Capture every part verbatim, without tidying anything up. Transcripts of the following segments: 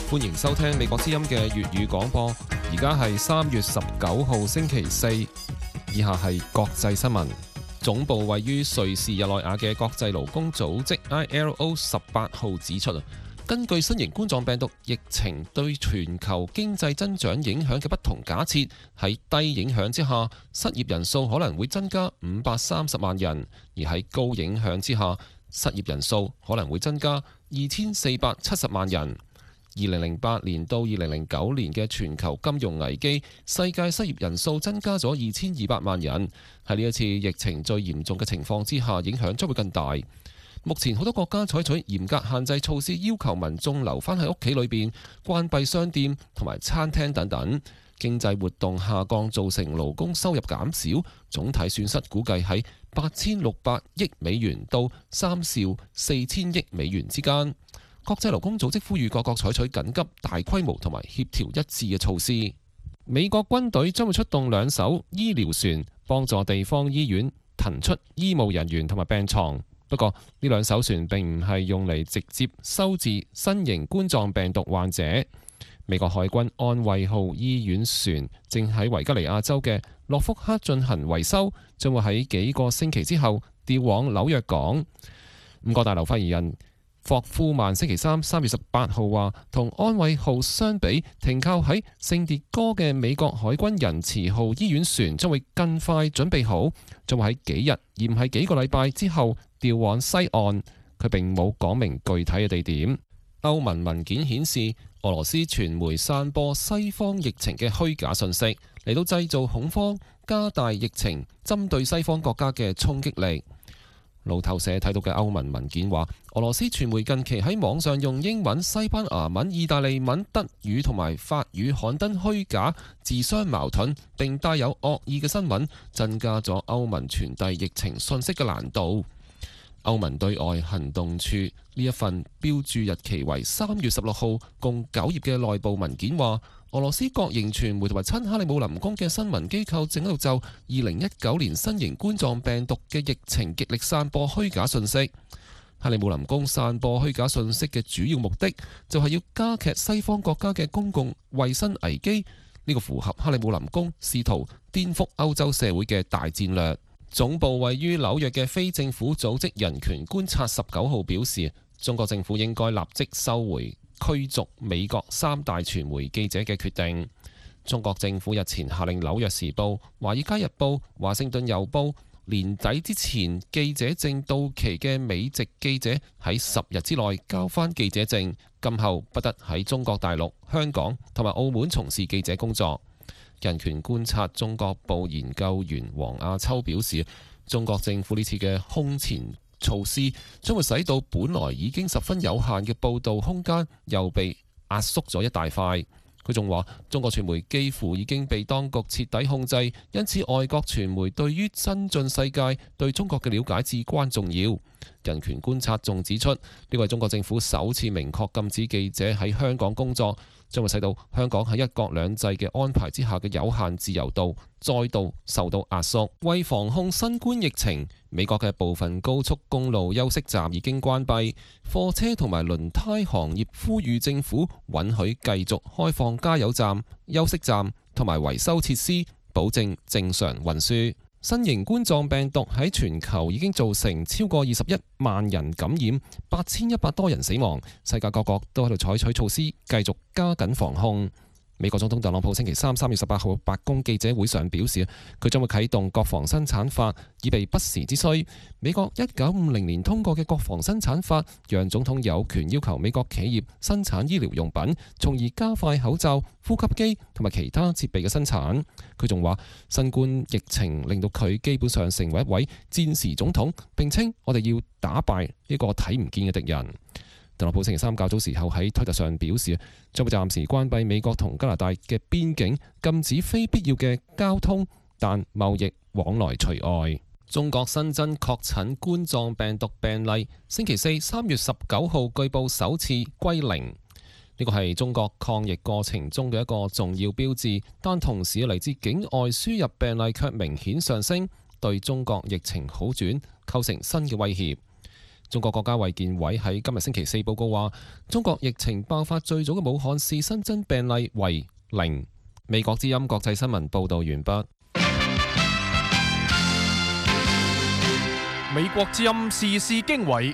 歡迎收聽美國之音嘅粵語廣播。而家係三月十九號星期四，以下係國際新聞。總部位於瑞士日內瓦嘅國際勞工組織 I L O 十八號指出，根據新型冠狀病毒疫情對全球經濟增長影響嘅不同假設，喺低影響之下，失業人數可能會增加五百三十萬人；而喺高影響之下，失業人數可能會增加二千四百七十萬人。二零零八年到二零零九年嘅全球金融危機，世界失業人數增加咗二千二百萬人。喺呢一次疫情最嚴重嘅情況之下，影響將會更大。目前好多國家採取嚴格限制措施，要求民眾留返喺屋企裏邊，關閉商店同埋餐廳等等。經濟活動下降造成勞工收入減少，總體損失估計喺八千六百億美元到三兆四千億美元之間。國際勞工組織呼籲各國採取緊急、大規模同埋協調一致嘅措施。美國軍隊將會出動兩艘醫療船，幫助地方醫院騰出醫務人員同埋病床。不過呢兩艘船並唔係用嚟直接收治新型冠狀病毒患者。美國海軍安慰號醫院船正喺維吉尼亞州嘅諾福克進行維修，將會喺幾個星期之後調往紐約港。五角大樓發言人霍夫曼星期三三月十八號話，同安慰號相比，停靠喺聖迭戈嘅美國海軍仁慈號醫院船將會更快準備好，將會喺幾日而唔係幾個禮拜之後調往西岸。佢並冇講明具體嘅地點。歐盟文件顯示，俄羅斯傳媒散播西方疫情嘅虛假信息，嚟到製造恐慌，加大疫情針對西方國家嘅衝擊力。路透社睇到嘅歐盟文件話，俄羅斯傳媒近期喺網上用英文、西班牙文、意大利文、德語同埋法語刊登虛假、自相矛盾並帶有惡意嘅新聞，增加咗歐盟傳遞疫情信息嘅難度。歐盟對外行動處呢一份標注日期為三月十六號，共九頁嘅內部文件話，俄羅斯國營傳媒同埋親克里姆林宮嘅新聞機構正喺度就二零一九年新型冠狀病毒嘅疫情極力散播虛假信息。克里姆林宮散播虛假信息嘅主要目的就係要加劇西方國家嘅公共衛生危機，呢個符合克里姆林宮試圖顛覆歐洲社會嘅大戰略。總部位於紐約嘅非政府組織人權觀察十九號表示，中國政府應該立即收回驅逐美國三大傳媒記者嘅決定。中國政府日前下令紐約時報、華爾街日報、華盛頓郵報年底之前記者證到期嘅美籍記者喺十日之內交返記者證，今後不得喺中國大陸、香港同埋澳門從事記者工作。人權觀察中國部研究員黃亞秋表示，中國政府呢次嘅空前措施將會使到本來已經十分有限嘅報導空間又被壓縮咗一大塊。佢仲話，中國傳媒幾乎已經被當局徹底控制，因此外國傳媒對於增進世界對中國嘅了解至關重要。人權觀察仲指出，呢位中國政府首次明確禁止記者喺香港工作，將會使到香港喺一國兩制嘅安排之下嘅有限自由度再度受到壓縮。為防控新冠疫情，美國嘅部分高速公路休息站已經關閉，貨車同埋輪胎行業呼籲政府允許繼續開放加油站、休息站同埋維修設施，保證正常運輸。新型冠狀病毒喺全球已經造成超過二十一萬人感染，八千一百多人死亡。世界各國都喺度採取措施，繼續加緊防控。美國總統特朗普星期三三月十八號白宮記者會上表示，佢將會啟動國防生產法，以備不時之需。美國一九五零年通過嘅國防生產法，讓總統有權要求美國企業生產醫療用品，從而加快口罩、呼吸機同埋其他設備嘅生產。佢仲話，新冠疫情令到佢基本上成為一位戰時總統，並稱我哋要打敗呢個睇唔見嘅敵人。特朗普星期三較早時候喺推特上表示，將會暫時關閉美國同加拿大嘅邊境，禁止非必要嘅交通，但貿易往來除外。中國新增確診冠狀病毒病例，星期四三月十九號據報首次歸零。呢個係中國抗疫過程中嘅一個重要標誌，但同時嚟自境外輸入病例卻明顯上升，對中國疫情好轉構成新嘅威脅。 中國國家衛健委喺今日星期四報告話，中國疫情爆發最早嘅武漢市新增病例為零。美國之音國際新聞報道完畢。 美國之音時事經緯。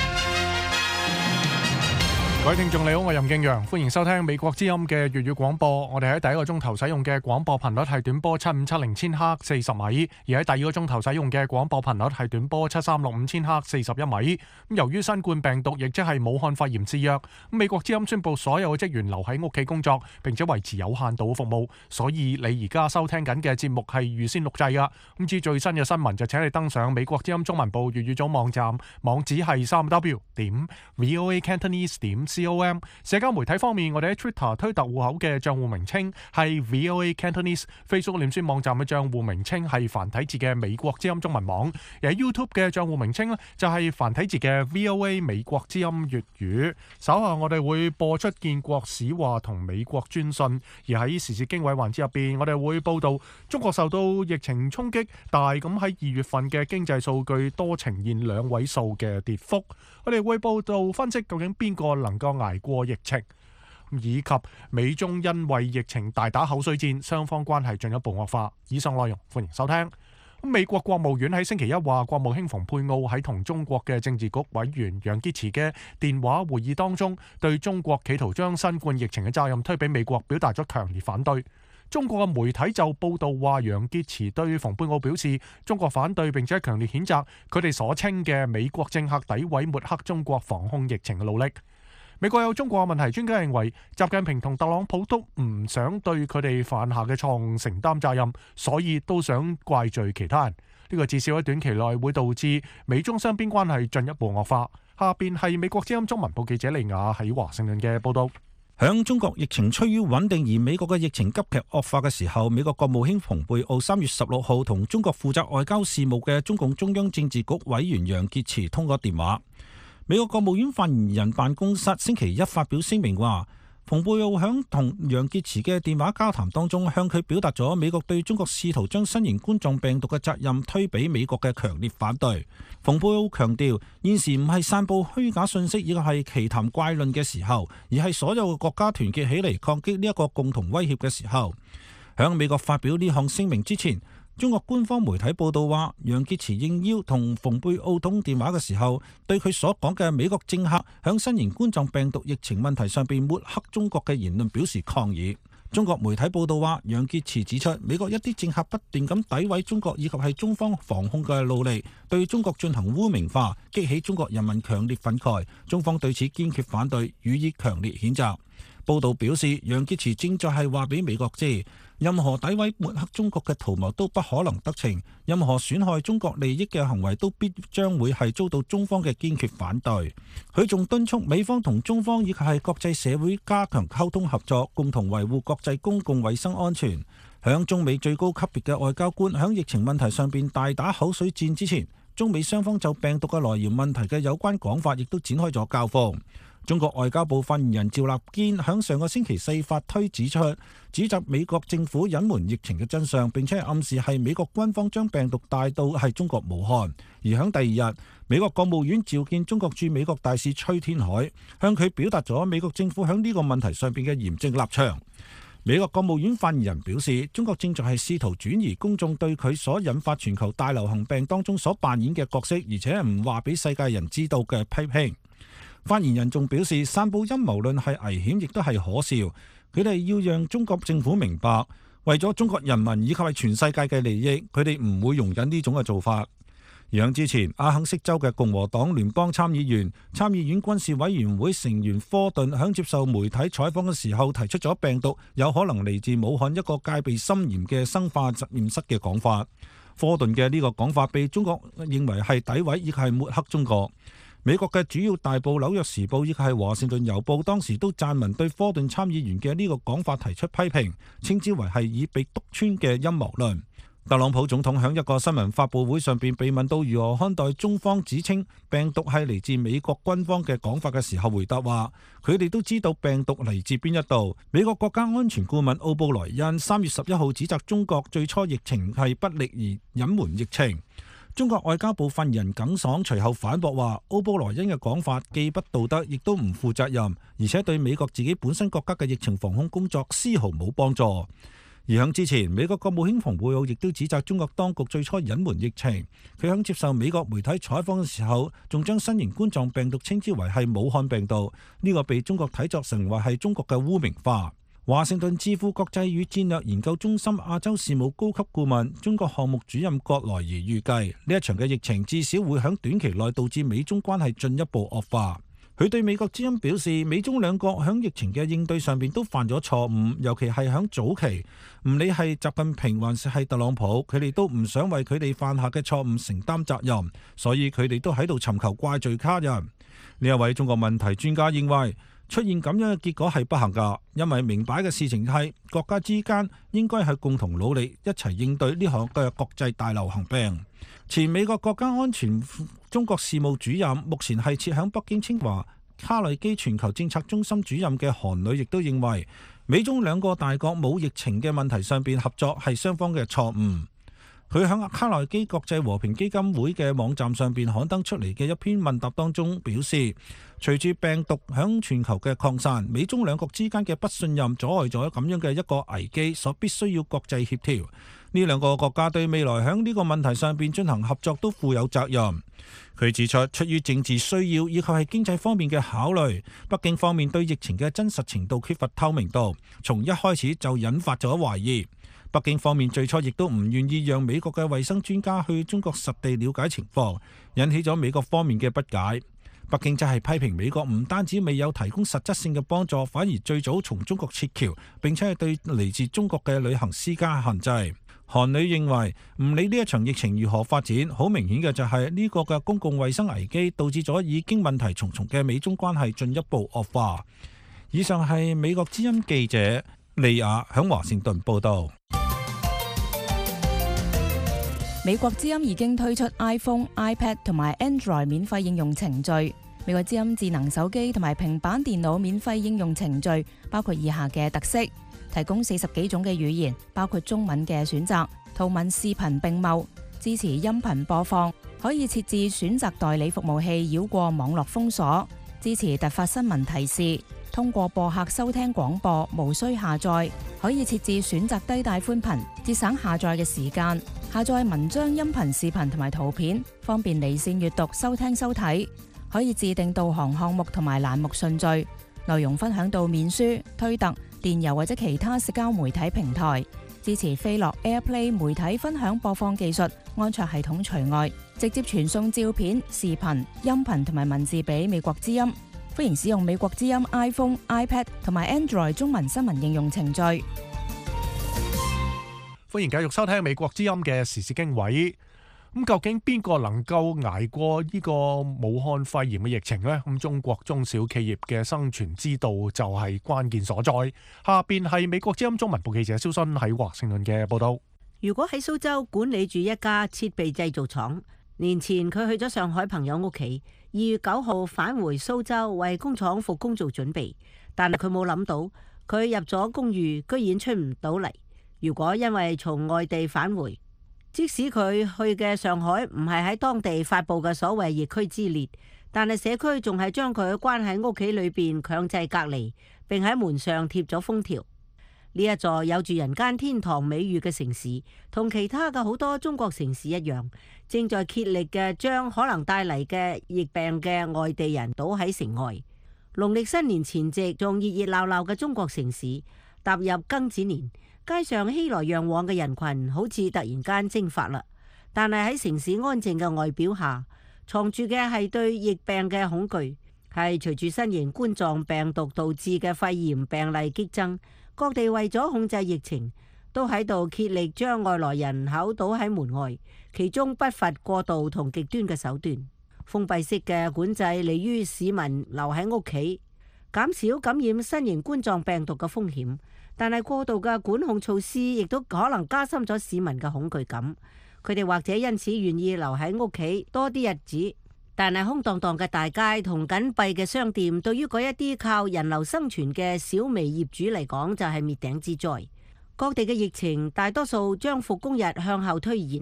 各位聽眾你好，我係任敬陽，歡迎收聽美國之音嘅粵語廣播。我哋喺第一個鐘頭使用嘅廣播頻率係短波七五七零千赫四十米，而喺第二個鐘頭使用嘅廣播頻率係短波七三六五千赫四十一米。咁由於新冠病毒亦即係武漢肺炎肆虐，美國之音宣布所有嘅職員留喺屋企工作，並且維持有限度服務。所以你而家收聽緊嘅節目係預先錄製噶。咁至於最新嘅新聞就請你登上美國之音中文部粵語組網站，網址係三 w 點 voa cantonese 點 com。社交媒體方面，我哋喺 Twitter 推特戶口嘅賬戶名稱係 V O A Cantonese，Facebook 臉書網站嘅賬戶名稱係繁體字嘅美國之音中文網，而喺 YouTube 嘅賬戶名稱呢就係繁體字嘅 V O A 美國之音粵語。稍後我哋會播出建國史話同美國專訊，而喺時事經緯環節入邊，我哋會報道中國受到疫情衝擊，大咁喺二月份嘅經濟數據多呈現兩位數嘅跌幅。我哋會報道分析究竟邊個能夠捱過疫情，以及美中因為疫情大打口水戰，雙方關係進一步惡化。以上內容歡迎收聽。美國國務院喺星期一話，國務卿蓬佩奧喺同中國嘅政治局委員楊潔篪嘅電話會議當中，對中國企圖將新冠疫情嘅責任推俾美國表達咗強烈反對。中國嘅媒體就報道話，楊潔篪對蓬佩奧表示，中國反對並且強烈譴責佢哋所稱嘅美國政客詆毀抹黑中國防控疫情嘅努力。美國有中國問題專家認為，習近平同特朗普都唔想對佢哋犯下嘅錯誤承擔責任，所以都想怪罪其他人。呢個至少喺短期內會導致美中雙邊關係進一步惡化。下邊係美國之音中文部記者利亞喺華盛頓嘅報道。 響中國疫情趨於穩定，而美國嘅疫情急劇惡化嘅時候，美國國務卿蓬佩奧三月十六號同中國負責外交事務嘅中共中央政治局委員楊潔篪通過電話。美國國務院發言人辦公室星期一發表聲明話，蓬佩奧響同楊潔篪嘅電話交談當中，向佢表達咗美國對中國試圖將新型冠狀病毒嘅責任推俾美國嘅強烈反對。蓬佩奧強調，現時唔係散佈虛假信息，亦係奇談怪論嘅時候，而係所有嘅國家團結起嚟抗擊呢一個共同威脅嘅時候。響美國發表呢項聲明之前，中國官方媒體報道話，楊潔篪應邀同蓬佩奧通電話嘅時候，對佢所講嘅美國政客響新型冠狀病毒疫情問題上邊抹黑中國嘅言論表示抗議。中國媒體報道話，楊潔篪指出，美國一啲政客不斷咁詆毀中國以及係中方防控嘅努力，對中國進行污名化，激起中國人民強烈憤慨，中方對此堅決反對，予以強烈譴責。報道表示，楊潔篪正在係話俾美國知，任何詆毀抹黑中國嘅圖謀都不可能得逞，任何損害中國利益嘅行為都必將會係遭到中方嘅堅決反對。佢仲敦促美方同中方以及係國際社會加強溝通合作，共同維護國際公共衛生安全。響中美最高級別嘅外交官響疫情問題上邊大打口水戰之前，中美雙方就病毒嘅來源問題嘅有關講法亦都展開咗交鋒。中國外交部發言人趙立堅響上個星期四發推指出，指責美國政府隱瞞疫情嘅真相，並且暗示係美國軍方將病毒帶到係中國武漢。而響第二日，美國國務院召見中國駐美國大使崔天凱，向佢表達咗美國政府響呢個問題上邊嘅嚴正立場。美國國務院發言人表示，中國正在係試圖轉移公眾對佢所引發全球大流行病當中所扮演嘅角色，而且唔話俾世界人知道嘅批評。發言人仲表示，散佈陰謀論係危險，亦都係可笑。佢哋要讓中國政府明白，為咗中國人民以及係全世界嘅利益，佢哋唔會容忍呢種嘅做法。而響之前，阿肯色州嘅共和黨聯邦參議員、參議院軍事委員會成員科頓響接受媒體採訪嘅時候，提出咗病毒有可能嚟自武漢一個戒備森嚴嘅生化實驗室嘅講法。科頓嘅呢個講法被中國認為係詆毀，亦係抹黑中國。美國嘅主要大報《紐約時報》以及係華盛頓郵報當時都撰文對科頓參議員嘅呢個講法提出批評，稱之為係已被篤穿嘅陰謀論。特朗普總統喺一個新聞發佈會上邊被問到如何看待中方指稱病毒係嚟自美國軍方嘅講法嘅時候，回答話佢哋都知道病毒嚟自邊一度。美國國家安全顧問奧布萊恩三月十一號指責中國最初疫情係不力而隱瞞疫情。 中國外交部發言人耿爽隨後反駁話，奧布萊恩嘅講法既不道德，亦都唔負責任，而且對美國自己本身國家嘅疫情防控工作絲毫冇幫助。而響之前，美國國務卿蓬佩奧亦都指責中國當局最初隱瞞疫情。佢響接受美國媒體採訪嘅時候，仲將新型冠狀病毒稱之為係武漢病毒，呢個被中國睇作成為係中國嘅污名化。華盛頓智庫國際與戰略研究中心亞洲事務高級顧問、中國項目主任葛萊儀預計，呢一場嘅疫情至少會喺短期內導致美中關係進一步惡化。佢對美國之音表示，美中兩國喺疫情嘅應對上邊都犯咗錯誤，尤其係喺早期，唔理係習近平還是係特朗普，佢哋都唔想為佢哋犯下嘅錯誤承擔責任，所以佢哋都喺度尋求怪罪他人。呢一位中國問題專家認為，出現咁樣嘅結果係不幸㗎，因為明擺嘅事情係國家之間應該係共同努力，一齊應對呢項嘅國際大流行病。前美國國家安全中國事務主任，目前係設響北京清華卡內基全球政策中心主任嘅韓磊，亦都認為美中兩個大國冇疫情嘅問題上邊合作係雙方嘅錯誤。佢喺卡內基國際和平基金會嘅網站上邊刊登出嚟嘅一篇問答當中表示，隨住病毒響全球嘅擴散，美中兩國之間嘅不信任阻礙咗咁樣嘅一個危機，所必須要國際協調。呢兩個國家對未來響呢個問題上邊進行合作都負有責任。佢指出，出於政治需要以及係經濟方面嘅考慮，北京方面對疫情嘅真實程度缺乏透明度，從一開始就引發咗懷疑。北京方面最初亦都唔願意讓美國嘅衛生專家去中國實地了解情況，引起咗美國方面嘅不解。北京則係批評美國唔單止未有提供實質性嘅幫助，反而最早從中國撤僑，並且係對嚟自中國嘅旅行施加限制。韓磊認為，唔理呢一場疫情如何發展，好明顯嘅就係呢個嘅公共衛生危機導致咗已經問題重重嘅美中關係進一步惡化。以上係美國之音記者利亞響華盛頓報道。 美國之音已經推出 iPhone、iPad 同埋 Android 免費應用程序。美國之音智能手機同埋平板電腦免費應用程序包括以下嘅特色：提供四十幾種嘅語言，包括中文嘅選擇，圖文視頻並茂，支持音頻播放，可以設置選擇代理服務器繞過網絡封鎖，支持突發新聞提示，通過播客收聽廣播，無需下載，可以設置選擇低帶寬頻，節省下載嘅時間，下載文章、音頻、視頻同埋圖片，方便離線閱讀、收聽收睇，可以自定導航項目同埋欄目順序，內容分享到面書、推特、電郵或者其他社交媒體平台，支持飛樂 AirPlay 媒體分享播放技術，安卓系統除外，直接傳送照片、視頻、音頻同埋文字俾美國之音。歡迎使用美國之音 iPhone、iPad 同埋 Android 中文新聞應用程序。 歡迎繼續收聽美國之音嘅時事經緯。咁究竟邊個能夠捱過呢個武漢肺炎嘅疫情呢？咁中國中小企業嘅生存之道就係關鍵所在。下邊係美國之音中文部記者蕭순喺華盛頓嘅報道。 如果喺蘇州管理住一家設備製造廠，年前佢去咗上海朋友屋企，二月九號返回蘇州為工廠復工做準備，但係佢冇諗到，佢入咗公寓居然出唔到嚟。如果因為從外地返回，即使佢去嘅上海唔係喺當地發佈嘅所謂疫區之列，但係社區仲係將佢關喺屋企裏邊強制隔離，並喺門上貼咗封條。呢一座有住人間天堂美譽嘅城市，同其他嘅好多中國城市一樣，正在竭力嘅將可能帶嚟嘅疫病嘅外地人堵喺城外。農曆新年前夕，仲熱熱鬧鬧嘅中國城市踏入庚子年，街上熙來攘往嘅人群好似突然間蒸發啦。但係喺城市安靜嘅外表下，藏住嘅係對疫病嘅恐懼，係隨住新型冠狀病毒導致嘅肺炎病例激增。各地為咗控制疫情，都喺度竭力將外來人口堵喺門外，其中不乏過度同極端嘅手段。封閉式嘅管制利於市民留喺屋企，減少感染新型冠狀病毒嘅風險，但係過度嘅管控措施亦都可能加深咗市民嘅恐懼感。佢哋或者因此願意留喺屋企多啲日子。但係空蕩蕩嘅大街同緊閉嘅商店，對於嗰一啲靠人流生存嘅小微業主嚟講，就係滅頂之災。各地嘅疫情大多數將復工日向後推延，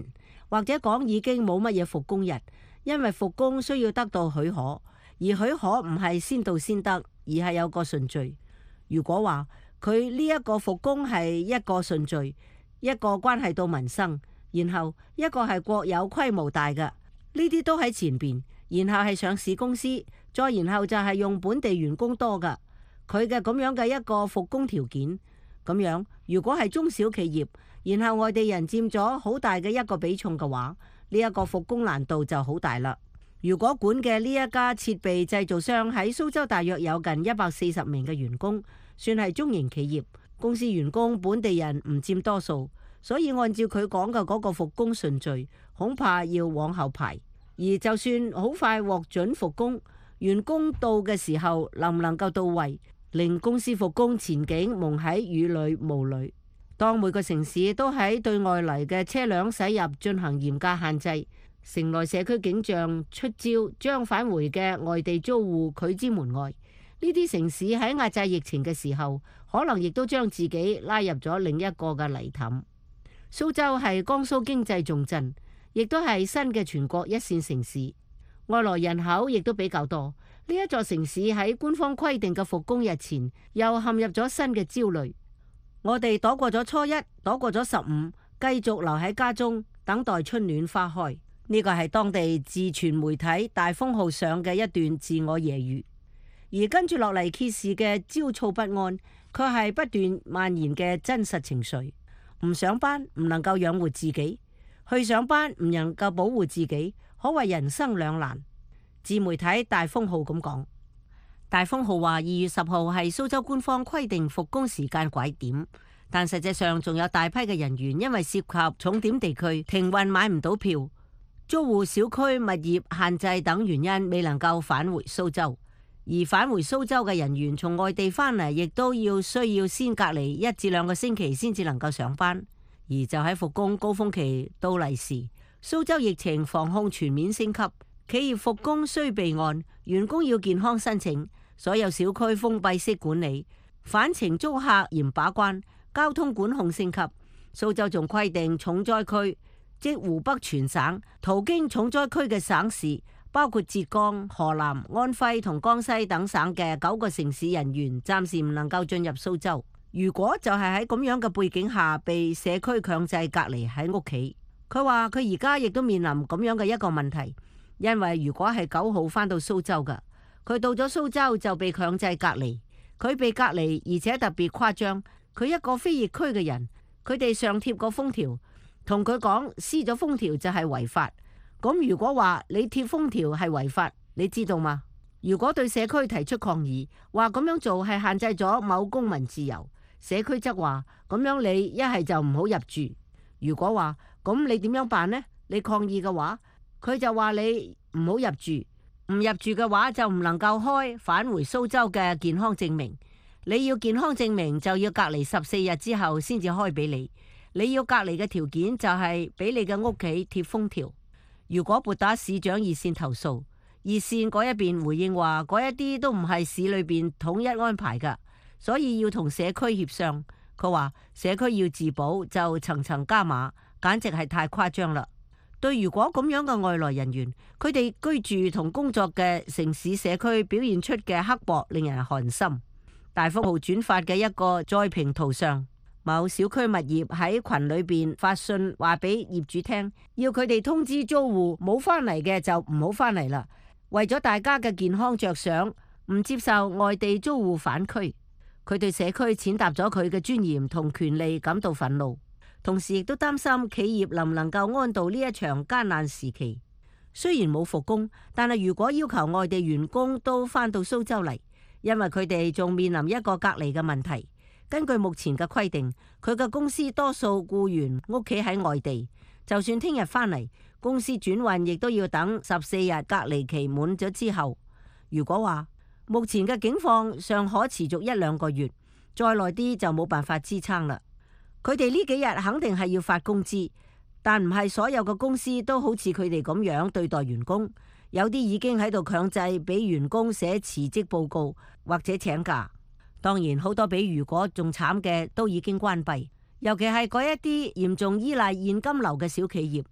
或者講已經冇乜嘢復工日，因為復工需要得到許可，而許可唔係先到先得，而係有個順序。如果話佢呢一個復工係一個順序，一個關係到民生，然後一個係國有規模大嘅，呢啲都喺前邊，然後係上市公司，再然後就係用本地員工多嘅，佢嘅咁樣嘅一個復工條件。咁樣如果係中小企業，然後外地人佔咗好大嘅一個比重嘅話，呢一個復工難度就好大啦。如果管嘅呢一家設備製造商喺蘇州大約有近一百四十名嘅員工，算係中型企業，公司員工本地人唔佔多數，所以按照佢講嘅嗰個復工順序，恐怕要往後排。而就算好快獲准復工，員工到嘅時候能唔能夠到位，令公司復工前景蒙喺雨裏霧裏。當每個城市都喺對外嚟嘅車輛駛入進行嚴格限制，城內社區警障出招，將返回嘅外地租戶拒之門外。呢啲城市喺壓制疫情嘅時候，可能亦都將自己拉入咗另一個嘅泥凼。蘇州係江蘇經濟重鎮，亦都係新嘅全國一線城市，外來人口亦都比較多。呢一座城市喺官方規定嘅復工日前，又陷入咗新嘅焦慮。我哋躲過咗初一，躲過咗十五，繼續留喺家中等待春暖花開。呢個係當地自傳媒體大風號上嘅一段自我揶揄。而跟住落嚟揭示嘅焦躁不安，卻係不斷蔓延嘅真實情緒。唔上班唔能夠養活自己，去上班唔能夠保護自己，可謂人生兩難。自媒體大風號咁講。大風號話二月十號係蘇州官方規定復工時間拐點，但實際上仲有大批嘅人員因為涉及重點地區停運買唔到票，租戶小區物業限制等原因未能夠返回蘇州。而返回蘇州嘅人員從外地返嚟，亦都要需要先隔離一至兩個星期先至能夠上班。而就喺復工高峰期到嚟時，蘇州疫情防控全面升級，企業復工需備案，員工要健康申請，所有小區封閉式管理，返程租客嚴把關，交通管控升級。蘇州仲規定重災區，即湖北全省途經重災區嘅省市，包括浙江、河南、安徽同江西等省嘅九個城市人員，暫時唔能夠進入蘇州。如果就係喺咁樣嘅背景下被社區強制隔離喺屋企，佢話佢而家亦都面臨咁樣嘅一個問題，因為如果係九號返到蘇州㗎，佢到咗蘇州就被強制隔離。佢被隔離，而且特別誇張，佢一個非疫區嘅人，佢哋上貼個封條，同佢講撕咗封條就係違法。咁如果話你貼封條係違法，你知道嗎？如果對社區提出抗議，話咁樣做係限制咗某公民自由，社區則話咁樣你一係就唔好入住。如果話咁你點樣辦呢？你抗議嘅話，佢就話你唔好入住，唔入住嘅話就唔能夠開返回蘇州嘅健康證明。你要健康證明就要隔離十四日之後先至開俾你。你要隔離嘅條件就係俾你嘅屋企貼封條。如果撥打市長熱線投訴，熱線嗰一邊回應話嗰一啲都唔係市裏邊統一安排噶，所以要同社區協商。佢話社區要自保就層層加碼，簡直係太誇張啦。對如果咁樣嘅外來人員，佢哋居住同工作嘅城市社區表現出嘅刻薄，令人寒心。大風號轉發嘅一個再評圖上，某小區物業喺群裏邊發信話俾業主聽，要佢哋通知租戶冇返嚟嘅就唔好返嚟啦。為咗大家嘅健康着想，唔接受外地租戶返區。佢對社區踐踏咗佢嘅尊嚴同權利感到憤怒，同時亦都擔心企業能唔能夠安度呢一場艱難時期。雖然冇復工，但係如果要求外地員工都返到蘇州嚟，因為佢哋仲面臨一個隔離嘅問題。根據目前嘅規定，佢嘅公司多數僱員屋企喺外地，就算聽日返嚟，公司轉運亦都要等十四日隔離期滿咗之後。如果話目前嘅境況尚可持續一兩個月，再耐啲就冇辦法支撐啦。佢哋呢幾日肯定係要發工資，但唔係所有嘅公司都好似佢哋咁樣對待員工，有啲已經喺度強制俾員工寫辭職報告或者請假。當然好多比如果仲慘嘅都已經關閉，尤其係嗰一啲嚴重依賴現金流嘅小企業，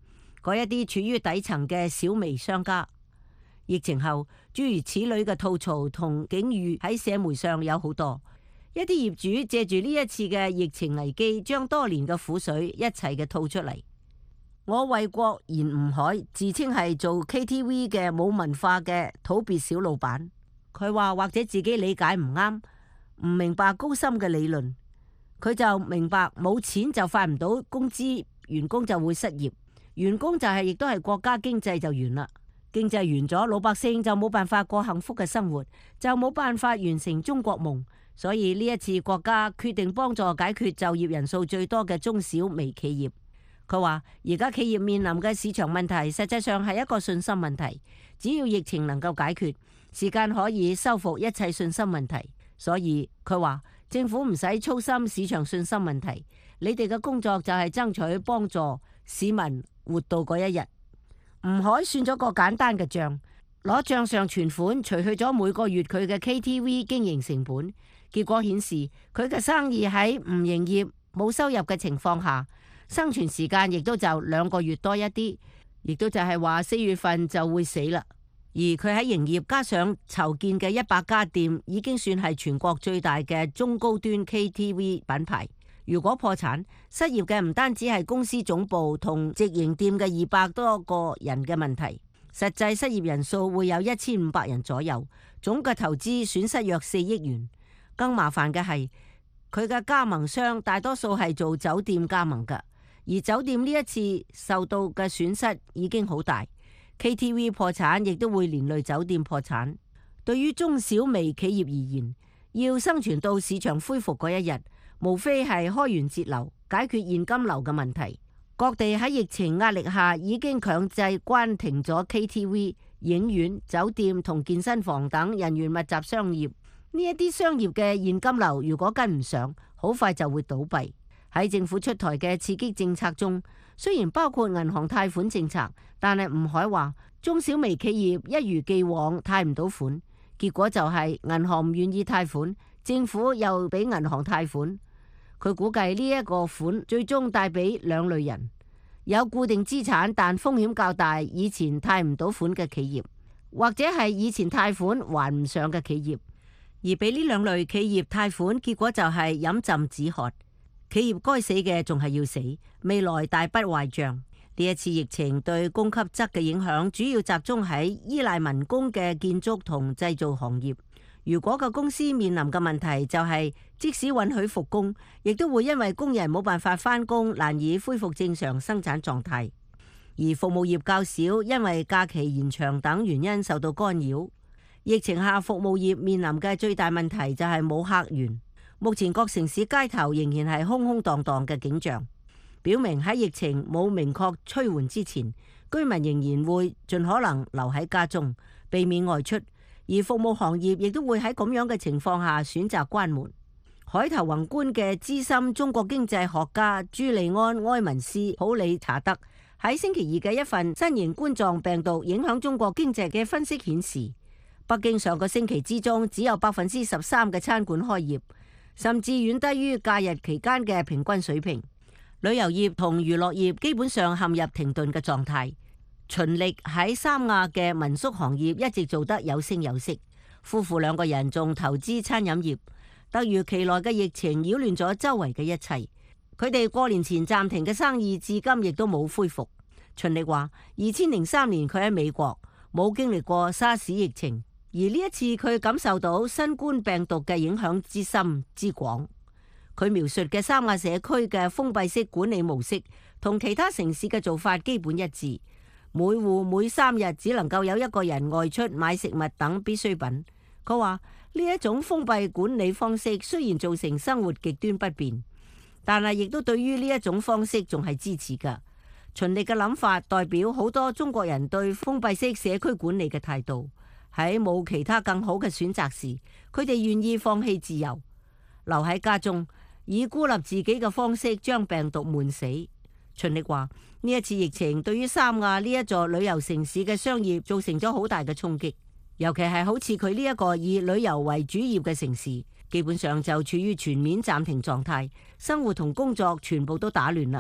嗰一啲處於底層嘅小微商家。疫情後，諸如此類嘅吐槽同境遇喺社媒上有好多。一啲業主借住呢一次嘅疫情危機，將多年嘅苦水一齊嘅吐出嚟。我為國言吳海自稱係做 K T V 嘅冇文化嘅土鳖小老闆，佢話或者自己理解唔啱，唔明白高深嘅理論。佢就明白冇錢就發唔到工資，員工就會失業，員工就係亦都係國家經濟就完啦。經濟完咗，老百姓就冇辦法過幸福嘅生活，就冇辦法完成中國夢。所以呢一次國家決定幫助解決就業人數最多嘅中小微企業。佢話而家企業面臨嘅市場問題實際上係一個信心問題，只要疫情能夠解決，時間可以修復一切信心問題。所以佢話政府唔使操心市場信心問題，你哋嘅工作就係爭取幫助市民活到嗰一日。吳海算咗個簡單嘅賬，攞賬上存款除去咗每個月佢嘅 K T V 經營成本，結果顯示佢嘅生意喺唔營業冇收入嘅情況下，生存時間亦都就兩個月多一啲，亦都就係話四月份就會死啦。而佢喺營業加上籌建嘅一百家店，已經算係全國最大嘅中高端 K T V 品牌。如果破產，失業嘅唔單止係公司總部同直營店嘅二百多個人嘅問題，實際失業人數會有一千五百人左右，總嘅投資損失約四億元。更麻煩嘅係佢嘅加盟商大多數係做酒店加盟㗎，而酒店呢一次受到嘅損失已經好大。K T V 破產亦都會連累酒店破產。對於中小微企業而言，要生存到市場恢復嗰一日，無非係開源節流，解決現金流嘅問題。各地喺疫情壓力下已經強制關停咗 K T V、影院、酒店同健身房等人員密集商業。呢一啲商業嘅現金流如果跟唔上，好快就會倒閉。喺政府出台嘅刺激政策中，雖然包括銀行貸款政策，但係吳海話中小微企業一如既往貸唔到款，結果就係銀行唔願意貸款，政府又俾銀行貸款。佢估計呢一個款最終帶俾兩類人：有固定資產但風險較大，以前貸唔到款嘅企業，或者係以前貸款還唔上嘅企業。而俾呢兩類企業貸款，結果就係飲鴆止渴。企業該死嘅仲係要死，未來大筆壞賬。呢一次疫情對供給側嘅影響，主要集中喺依賴民工嘅建築同製造行業。如果個公司面臨嘅問題就係，即使允許復工，亦都會因為工人冇辦法返工，難以恢復正常生產狀態。而服務業較少，因為假期延長等原因受到干擾。疫情下服務業面臨嘅最大問題就係冇客源。目前各城市街頭仍然係空空蕩蕩嘅景象，表明喺疫情冇明確趨緩之前，居民仍然會盡可能留喺家中，避免外出。而服務行業亦都會喺咁樣嘅情況下選擇關門。海頭宏觀嘅資深中國經濟學家朱利安·埃文斯普里查德喺星期二嘅一份新型冠狀病毒影響中國經濟嘅分析顯示，北京上個星期之中只有百分之十三嘅餐館開業，甚至遠低於假日期間嘅平均水平。旅遊業同娛樂業基本上陷入停頓嘅狀態。秦力喺三亞嘅民宿行業一直做得有聲有色，夫婦兩個人仲投資餐飲業。突如其來嘅疫情擾亂咗周圍嘅一切，佢哋過年前暫停嘅生意至今亦都冇恢復。秦力話：二千零三年佢喺美國，冇經歷過沙士疫情，而呢一次佢感受到新冠病毒嘅影響之深之廣。佢描述嘅三亞社區嘅封閉式管理模式同其他城市嘅做法基本一致。每戶每三日只能夠有一個人外出買食物等必需品。佢話呢一種封閉管理方式雖然造成生活極端不便，但係亦都對於呢一種方式仲係支持㗎。秦力嘅諗法代表好多中國人對封閉式社區管理嘅態度。喺冇其他更好嘅選擇時，佢哋願意放棄自由，留喺家中，以孤立自己嘅方式將病毒悶死。秦力話：呢一次疫情對於三亞呢一座旅遊城市嘅商業造成咗好大嘅衝擊，尤其係好似佢呢一個以旅遊為主業嘅城市，基本上就處於全面暫停狀態，生活同工作全部都打亂啦，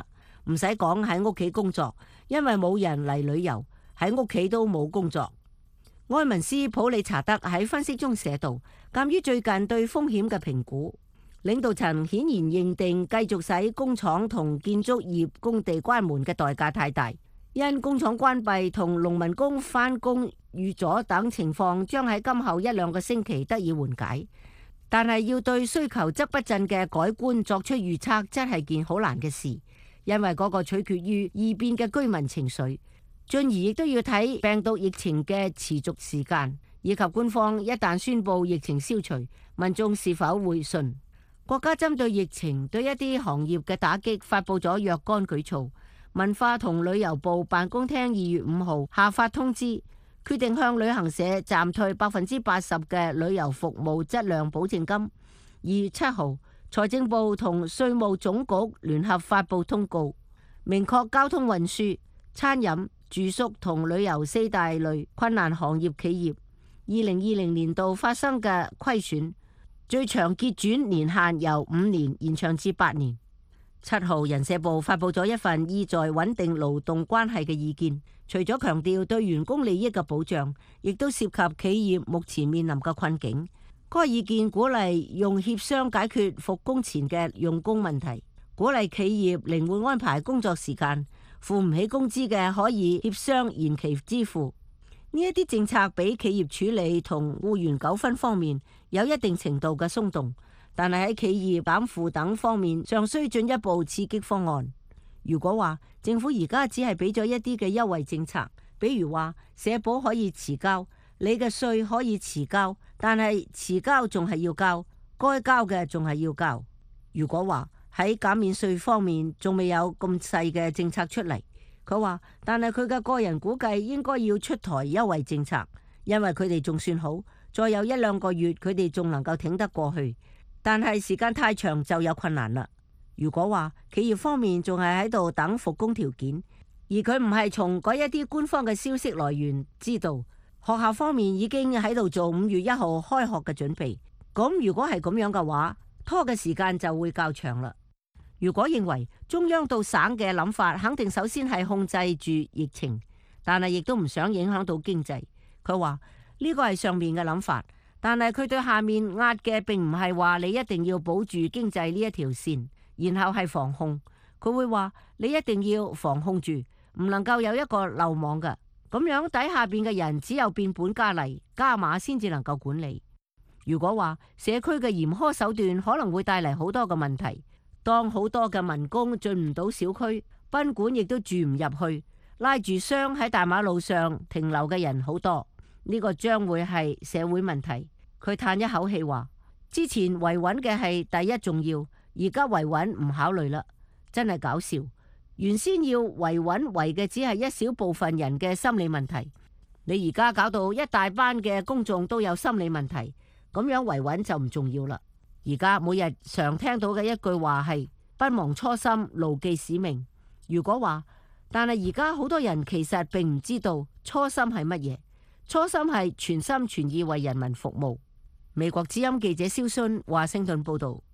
唔使講喺屋企工作，因為冇人嚟旅遊，喺屋企都冇工作。埃文斯普理查德喺分析中寫道，鑒於最近對風險嘅評估，領導層顯然認定繼續使工廠同建築業工地關門嘅代價太大，因工廠關閉同農民工返工遇阻等情況將喺今後一兩個星期得以緩解。但係要對需求則不振嘅改觀作出預測，真係件好難嘅事，因為嗰個取決於異變嘅居民情緒，進而亦都要睇病毒疫情嘅持續時間，以及官方一旦宣布疫情消除，民眾是否會信。國家針對疫情對一啲行業嘅打擊發布咗若干舉措。文化同旅遊部辦公廳二月五號下發通知，決定向旅行社暫退百分之八十嘅旅遊服務質量保證金。二月七號，財政部同稅務總局聯合發布通告，明確交通運輸、餐飲、住宿同旅遊四大類困難行業企業二零二零年度發生嘅虧損，最長結轉年限由五年延長至八年。七號，人社部發布咗一份意在穩定勞動關係嘅意見，除咗強調對員工利益嘅保障，亦都涉及企業目前面臨嘅困境。該意見鼓勵用協商解決復工前嘅用工問題，鼓勵企業靈活安排工作時間，付唔起工資嘅可以協商延期支付。呢一啲政策俾企業處理同僱員糾紛方面有一定程度嘅鬆動，但係喺企業減負等方面尚需進一步刺激方案。如果話政府而家只係俾咗一啲嘅優惠政策，比如話社保可以遲交，你嘅稅可以遲交，但係遲交仲係要交，該交嘅仲係要交。如果話喺減免稅方面仲未有咁細嘅政策出嚟，佢話，但係佢嘅個人估計應該要出台優惠政策，因為佢哋仲算好，再有一兩個月佢哋仲能夠挺得過去。但係時間太長就有困難啦。如果話企業方面仲係喺度等復工條件，而佢唔係從嗰一啲官方嘅消息來源知道，學校方面已經喺度做五月一號開學嘅準備，咁如果係咁樣嘅話，拖嘅時間就會較長啦。如果認為中央到省嘅諗法，肯定首先係控制住疫情，但係亦都唔想影響到經濟。佢話呢個係上面嘅諗法，但係佢對下面壓嘅並唔係話你一定要保住經濟呢一條線，然後係防控。佢會話你一定要防控住，唔能夠有一個漏網嘅。咁樣底下邊嘅人只有變本加厲加碼先至能夠管理。如果話社區嘅嚴苛手段可能會帶嚟好多嘅問題。當好多嘅民工進唔到小區，賓館亦都住唔入去，拉住箱喺大馬路上停留嘅人好多，呢個將會係社會問題。佢嘆一口氣話：之前維穩嘅係第一重要，而家維穩唔考慮啦，真係搞笑。原先要維穩維嘅只係一小部分人嘅心理問題，你而家搞到一大班嘅公眾都有心理問題，咁樣維穩就唔重要啦。而家每日常聽到嘅一句話係不忘初心，牢記使命。如果話，但係而家好多人其實並唔知道初心係乜嘢，初心係全心全意為人民服務。美國之音記者蕭순華盛頓報道。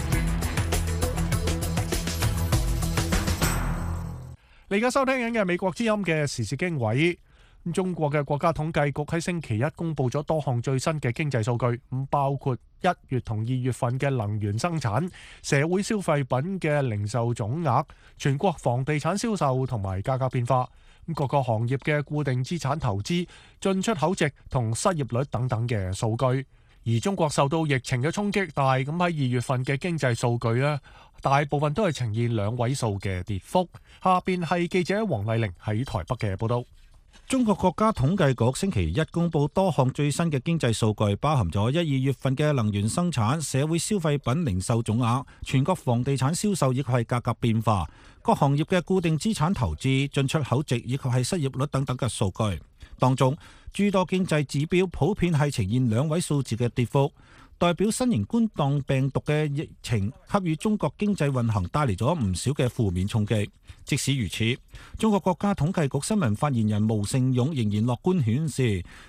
你而家收聽緊嘅美國之音嘅時事經緯。中國嘅國家統計局喺星期一公布咗多項最新嘅經濟數據，咁包括一月同二月份嘅能源生產、社會消費品嘅零售總額、全國房地產銷售同埋價格變化，各個行業嘅固定資產投資、進出口值同失業率等等嘅數據。而中國受到疫情嘅衝擊大，咁喺二月份嘅經濟數據呢，大部分都係呈現兩位數嘅跌幅。下邊係記者黃麗玲喺台北嘅報道。 中國國家統計局星期一公布多項最新嘅經濟數據，包含咗一、二月份嘅能源生產、社會消費品零售總額、全國房地產銷售以及係價格變化、各行業嘅固定資產投資、進出口值以及係失業率等等嘅數據。當中諸多經濟指標普遍係呈現兩位數字嘅跌幅，代表新型冠狀病毒嘅疫情給予中國經濟運行帶嚟咗唔少嘅負面衝擊。即使如此，中國國家統計局新聞發言人毛盛勇仍然樂觀顯示，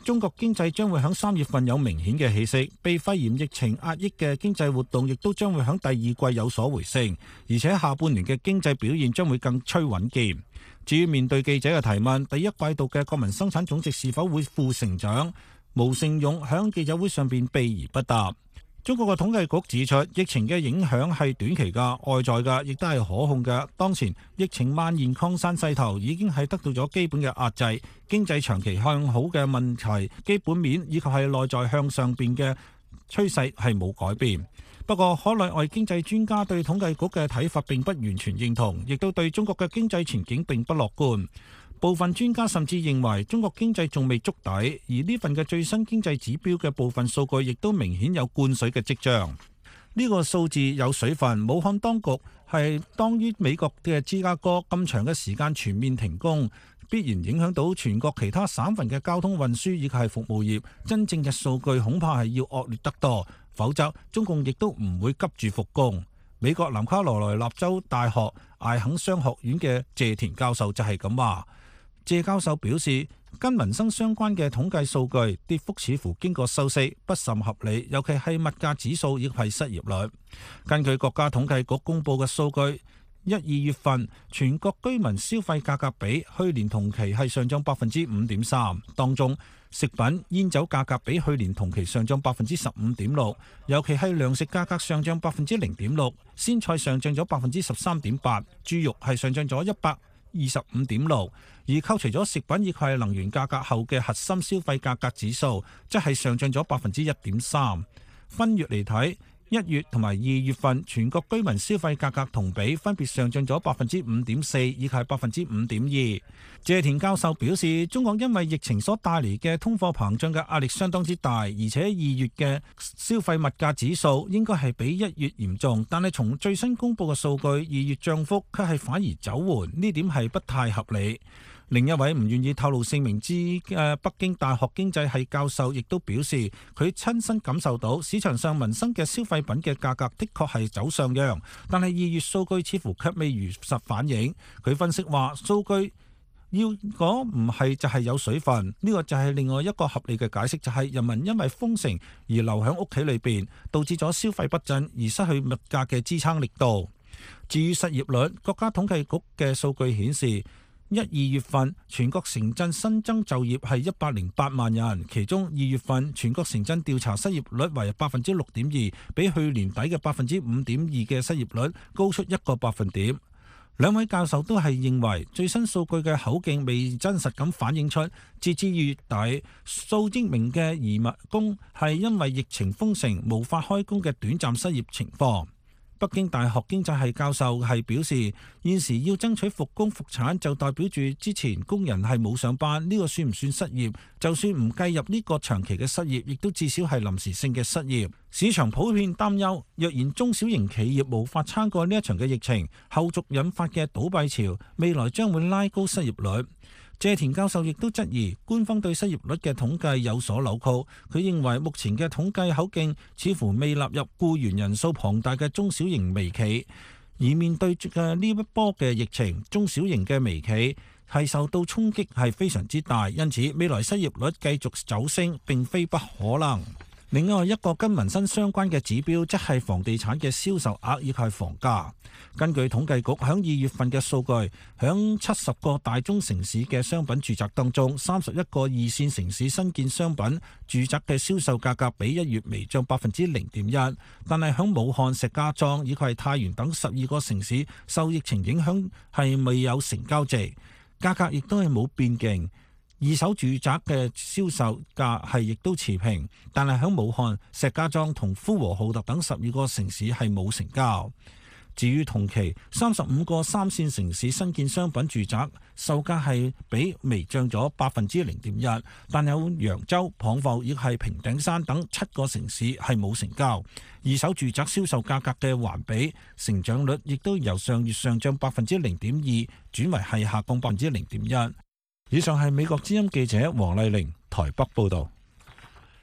中國經濟將會喺三月份有明顯嘅起色，被肺炎疫情壓抑嘅經濟活動亦都將會喺第二季有所回升，而且下半年嘅經濟表現將會更趨穩健。至於面對記者嘅提問，第一季度嘅國民生產總值是否會負成長，毛盛勇喺記者會上邊避而不答。中國嘅統計局指出，疫情嘅影響係短期嘅、外在嘅，亦都係可控嘅。當前疫情蔓延擴散勢頭已經係得到咗基本嘅壓制，經濟長期向好嘅問題基本面以及係內在向上邊嘅趨勢係冇改變。不過，海內外經濟專家對統計局嘅睇法並不完全認同，亦都對中國嘅經濟前景並不樂觀。部分專家甚至認為中國經濟仲未觸底，而呢份嘅最新經濟指標嘅部分數據亦都明顯有灌水嘅跡象。呢個數字有水分，武漢當局係當於美國嘅芝加哥咁長嘅時間全面停工，必然影響到全國其他省份嘅交通運輸以及係服務業。真正嘅數據恐怕係要惡劣得多，否則中共亦都唔會急住復工。美國南卡羅來納州大學艾肯商學院嘅謝田教授就係咁話。謝教授表示，跟民生相關嘅統計數據跌幅似乎經過修飾，不甚合理，尤其係物價指數亦係失業率。根據國家統計局公佈嘅數據，一二月份全國居民消費價格比去年同期係上漲百分之五點三，當中食品、煙酒價格比去年同期上漲百分之十五點六，尤其係糧食價格上漲百分之零點六，鮮菜上漲咗百分之十三點八，豬肉係上漲咗一百二十五點六，而扣除咗食品以及係能源價格後嘅核心消費價格指數，則係上漲咗百分之一點三。分月嚟睇，一月同埋二月份全國居民消費價格同比分別上漲咗百分之五點四以及係百分之五點二。謝田教授表示，中國因為疫情所帶嚟嘅通貨膨脹嘅壓力相當之大，而且二月嘅消費物價指數應該係比一月嚴重，但係從最新公布嘅數據，二月漲幅卻係反而走緩，呢點係不太合理。另一位唔願意透露姓名之嘅北京大學經濟系教授亦都表示，佢親身感受到市場上民生嘅消費品嘅價格的確係走上揚，但係二月數據似乎卻未如實反映。佢分析話，數據要果唔係就係有水分，呢個就係另外一個合理嘅解釋，就係人民因為封城而留喺屋企裏邊，導致咗消費不振而失去物價嘅支撐力度。至於失業率，國家統計局嘅數據顯示，一二月份全國城鎮新增就業係一百零八萬人，其中二月份全國城鎮調查失業率為百分之六點二，比去年底嘅百分之五點二嘅失業率高出一個百分點。兩位教授都係認為最新數據嘅口徑未真實咁反映出，截至月底數億名嘅移民工係因為疫情封城無法開工嘅短暫失業情況。北京大學經濟系教授係表示，現時要爭取復工復產，就代表住之前工人係冇上班，呢個算唔算失業？就算唔計入呢個長期嘅失業，亦都至少係臨時性嘅失業。市場普遍擔憂，若然中小型企業無法撐過呢一場嘅疫情，後續引發嘅倒閉潮，未來將會拉高失業率。謝田教授亦都質疑官方對失業率嘅統計有所扭曲，佢認為目前嘅統計口徑似乎未納入僱員人數龐大嘅中小型微企，而面對嘅呢一波嘅疫情，中小型嘅微企係受到衝擊係非常之大，因此未來失業率繼續走升並非不可能。另外一個跟民生相關嘅指標，即係房地產嘅銷售額以及係房價。根據統計局響二月份嘅數據，響七十個大中城市嘅商品住宅當中，三十一個二線城市新建商品住宅嘅銷售價格比一月微漲百分之零點一，但係響武漢、石家莊以及係太原等十二個城市受疫情影響係未有成交值，價格亦都係冇變勁。二手住宅嘅銷售價係亦都持平，但係喺武漢、石家莊同呼和浩特等十二個城市係冇成交。至於同期三十五個三線城市新建商品住宅售價係比微漲咗百分之零點一，但有揚州、蚌埠亦係平頂山等七個城市係冇成交。二手住宅銷售價格嘅環比成長率亦都由上月上漲百分之零點二轉為係下降百分之零點一。以上係美國之音記者黃麗玲台北報道。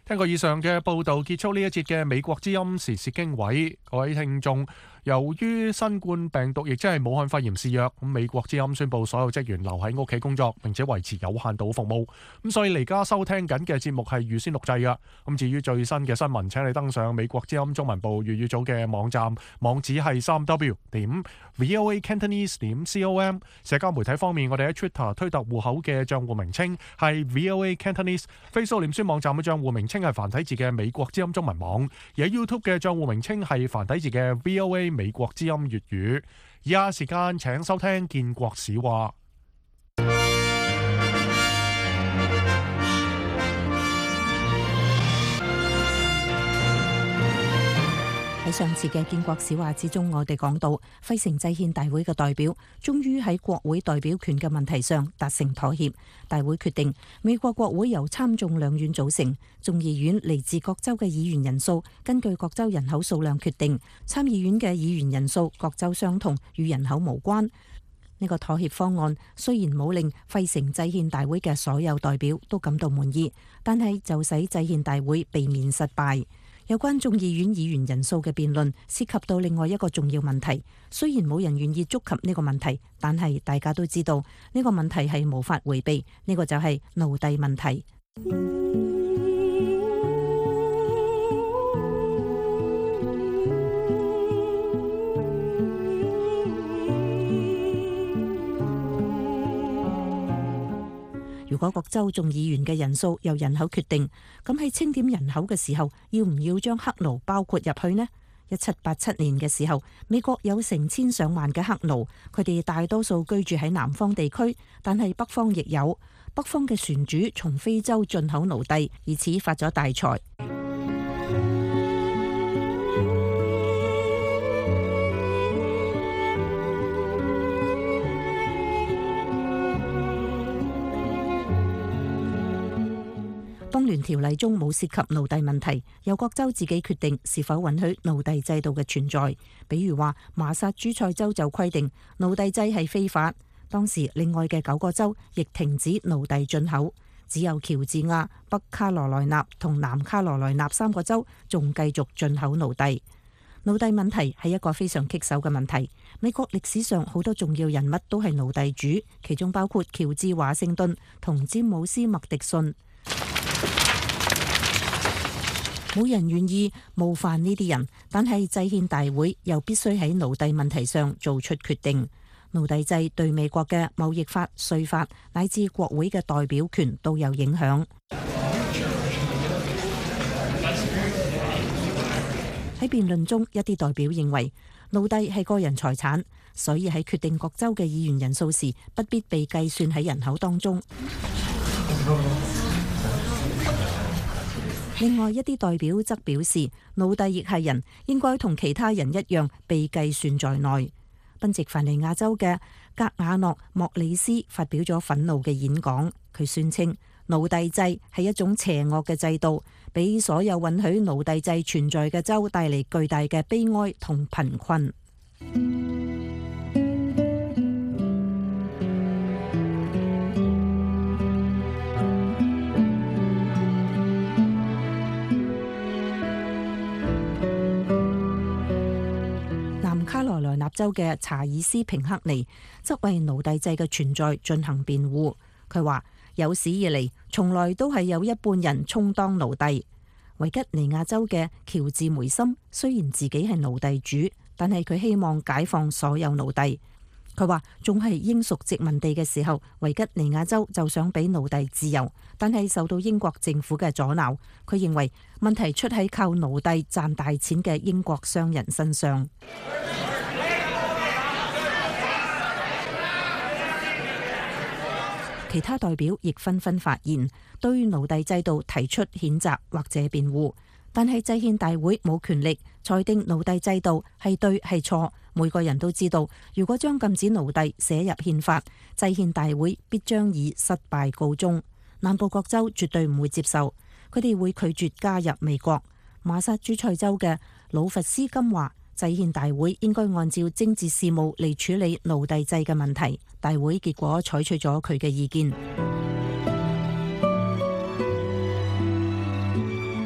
聽過以上嘅報導，結束呢一節嘅美國之音時事經緯。各位聽眾，由於新冠病毒亦即係武漢肺炎肆虐，咁美國之音宣布所有職員留喺屋企工作，並且維持有限度服務。咁所以你而家收聽緊嘅節目係預先錄製㗎。咁至於最新嘅新聞，請你登上美國之音中文部粵語組嘅網站，網址係三 w 點 voa cantonese 點 com。社交媒體方面，我哋喺 Twitter 推特戶口嘅賬戶名稱係 voa cantonese，Facebook 臉書網站嘅賬戶名稱係繁體字嘅美國之音中文網，而喺 YouTube 嘅賬戶名稱係繁體字嘅 voa 美國之音粵語。以下時間請收聽建國史話。 喺上次嘅建國史話之中，我哋講到費城制憲大會嘅代表終於喺國會代表權嘅問題上達成妥協。大會決定美國國會由參眾兩院組成，眾議院嚟自各州嘅議員人數根據各州人口數量決定，參議院嘅議員人數各州相同，與人口無關。呢個妥協方案雖然冇令費城制憲大會嘅所有代表都感到滿意，但係就使制憲大會避免失敗。有關眾議院議員人數嘅辯論涉及到另外一個重要問題，雖然冇人願意觸及呢個問題，但係大家都知道呢個問題係無法迴避，呢個就係奴隸問題。如果各州眾議員嘅人數由人口決定，咁喺清點人口嘅時候，要唔要將黑奴包括入去呢？一七八七年嘅時候，美國有成千上萬嘅黑奴，佢哋大多數居住喺南方地區，但係北方亦有。北方嘅船主從非洲進口奴隸，以此發咗大財。邦聯條例中冇涉及奴隸問題，由各州自己決定是否允許奴隸制度嘅存在。比如話，麻薩諸塞州就規定奴隸制係非法。當時另外嘅九個州亦停止奴隸進口，只有喬治亞、北卡羅來納同南卡羅來納三個州仲繼續進口奴隸。奴隸問題係一個非常棘手嘅問題。美國歷史上好多重要人物都係奴隸主，其中包括喬治華盛頓同詹姆斯麥迪遜。冇人願意冒犯呢啲人，但係制憲大會又必須喺奴隸問題上做出決定。奴隸制對美國嘅貿易法、稅法乃至國會嘅代表權都有影響。喺辯論中，一啲代表認為奴隸係個人財產，所以喺決定各州嘅議員人數時，不必被計算喺人口當中。另外一啲代表則表示，奴隸亦係人，應該同其他人一樣被計算在內。賓夕凡尼亞州嘅格瓦諾莫里斯發表咗憤怒嘅演講，佢宣稱奴隸制係一種邪惡嘅制度，俾所有允許奴隸制存在嘅州帶嚟巨大嘅悲哀同貧困。卡羅來納州嘅查爾斯平克尼則為奴隸制嘅存在進行辯護。佢話有史以嚟從來都係有一半人充當奴隸。維吉尼亞州嘅喬治梅森雖然自己係奴隸主，但係佢希望解放所有奴隸。佢話仲係英屬殖民地嘅時候，維吉尼亞州就想俾奴隸自由，但係受到英國政府嘅阻撓。佢認為問題出喺靠奴隸賺大錢嘅英國商人身上。其他代表亦紛紛發言，對奴隸制度提出譴責或者辯護，但係制憲大會冇權力裁定奴隸制度係對係錯。每個人都知道，如果將禁止奴隸寫入憲法，制憲大會必將以失敗告終。南部各州絕對唔會接受，佢哋會拒絕加入美國。馬薩諸塞州嘅魯弗斯金話，制憲大會應該按照政治事務嚟處理奴隸制嘅問題。大會結果採取咗佢嘅意見。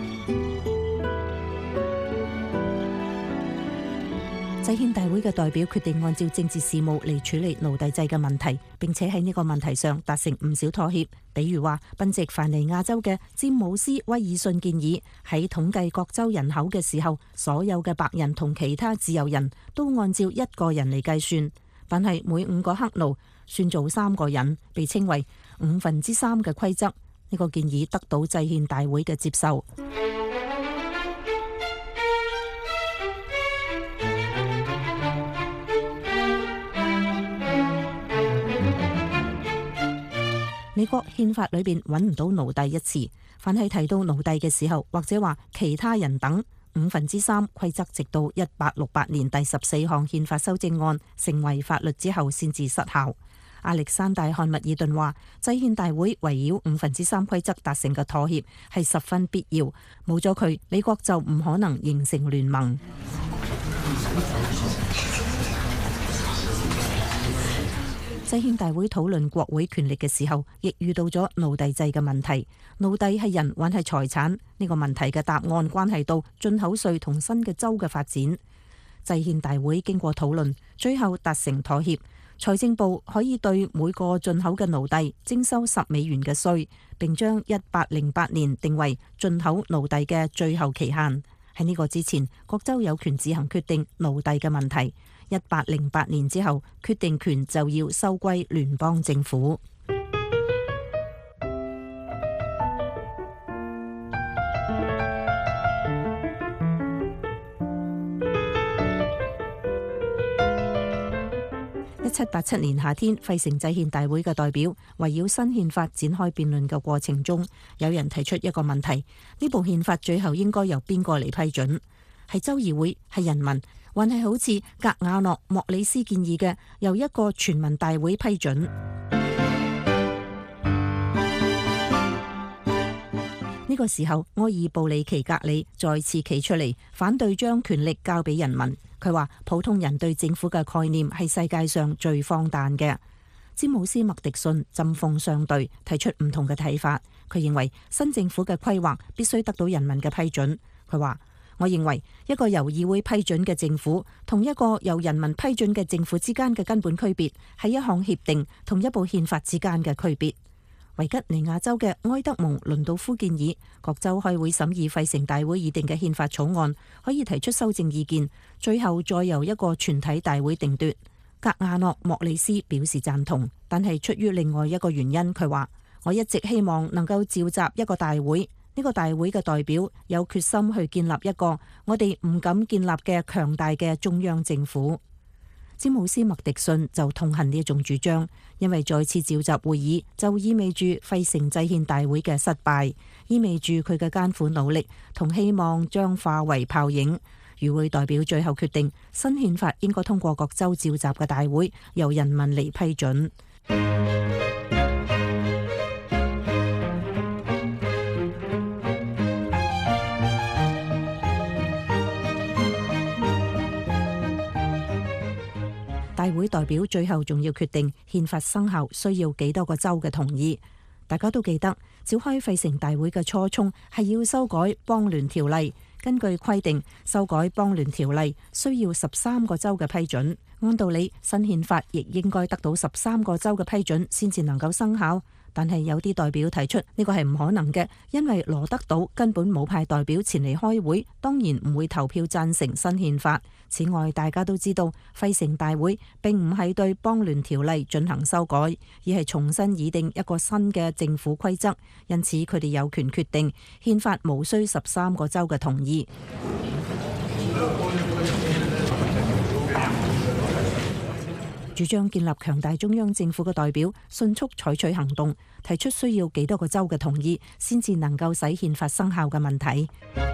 制憲大會嘅代表決定按照政治事務嚟處理奴隸制嘅問題，並且喺呢個問題上達成唔少妥協。比如話，賓夕凡尼亞州嘅詹姆斯威爾遜建議喺統計各州人口嘅時候，所有嘅白人同其他自由人都按照一個人嚟計算，但係每五個黑奴算做三個人，被稱為五分之三嘅規則。呢個建議得到制憲大會嘅接受。美國憲法裏邊揾唔到奴隸一詞，凡係提到奴隸嘅時候，或者話其他人等，五分之三規則直到一八六八年第十四項憲法修正案成為法律之後先至失效。亞歷山大漢密爾頓話，制憲大會圍繞五分之三規則達成嘅妥協係十分必要，冇咗佢，美國就唔可能形成聯盟。制憲大會討論國會權力嘅時候，亦遇到咗奴隸制嘅問題。奴隸係人還係財產？呢個問題嘅答案關係到進口稅同新嘅州嘅發展。制憲大會經過討論，最後達成妥協。財政部可以對每個進口嘅奴隸徵收十美元嘅稅，並將一八零八年定為進口奴隸嘅最後期限。喺呢個之前，各州有權自行決定奴隸嘅問題。一八零八年之後，決定權就要收歸聯邦政府。一七八七年夏天，費城制憲大會嘅代表圍繞新憲法展開辯論嘅過程中，有人提出一個問題：呢部憲法最後應該由邊個嚟批准？係州議會，係人民，還係好似格瓦諾莫里斯建議嘅由一個全民大會批准？呢個時候，埃爾布里奇格里再次企出嚟反對將權力交俾人民。佢話普通人對政府嘅概念係世界上最荒誕嘅。詹姆斯麥迪遜針鋒相對，提出唔同嘅睇法。佢認為新政府嘅規劃必須得到人民嘅批准。佢話：我認為一個由議會批准嘅政府同一個由人民批准嘅政府之間嘅根本區別係一項協定同一部憲法之間嘅區別。維吉尼亞州嘅埃德蒙倫道夫建議各州開會審議費城大會議定嘅憲法草案，可以提出修正意見，最後再由一個全體大會定奪。格亞諾莫里斯表示贊同，但係出於另外一個原因。佢話：我一直希望能夠召集一個大會，呢個大會嘅代表有決心去建立一個我哋唔敢建立嘅強大嘅中央政府。詹姆斯麥迪遜就痛恨呢一種主張，因為再次召集會議就意味住費城制憲大會嘅失敗，意味住佢嘅艱苦努力同希望將化為泡影。與會代表最後決定，新憲法應該通過各州召集嘅大會由人民嚟批准。大會代表最後仲要決定憲法生效需要幾多個州嘅同意。大家都記得召開費城大會嘅初衷係要修改邦聯條例。根據規定，修改邦聯條例需要十三個州嘅批准。按道理，新憲法亦應該得到十三個州嘅批准先至能夠生效。但係有啲代表提出呢個係唔可能嘅，因為羅德島根本冇派代表前嚟開會，當然唔會投票贊成新憲法。此外，大家都知道費城大會並唔係對邦聯條例進行修改，而係重新擬定一個新嘅政府規則，因此佢哋有權決定憲法無需十三個州嘅同意。主張建立強大中央政府嘅代表迅速採取行動，提出需要幾多個州嘅同意先至能夠使憲法生效嘅問題。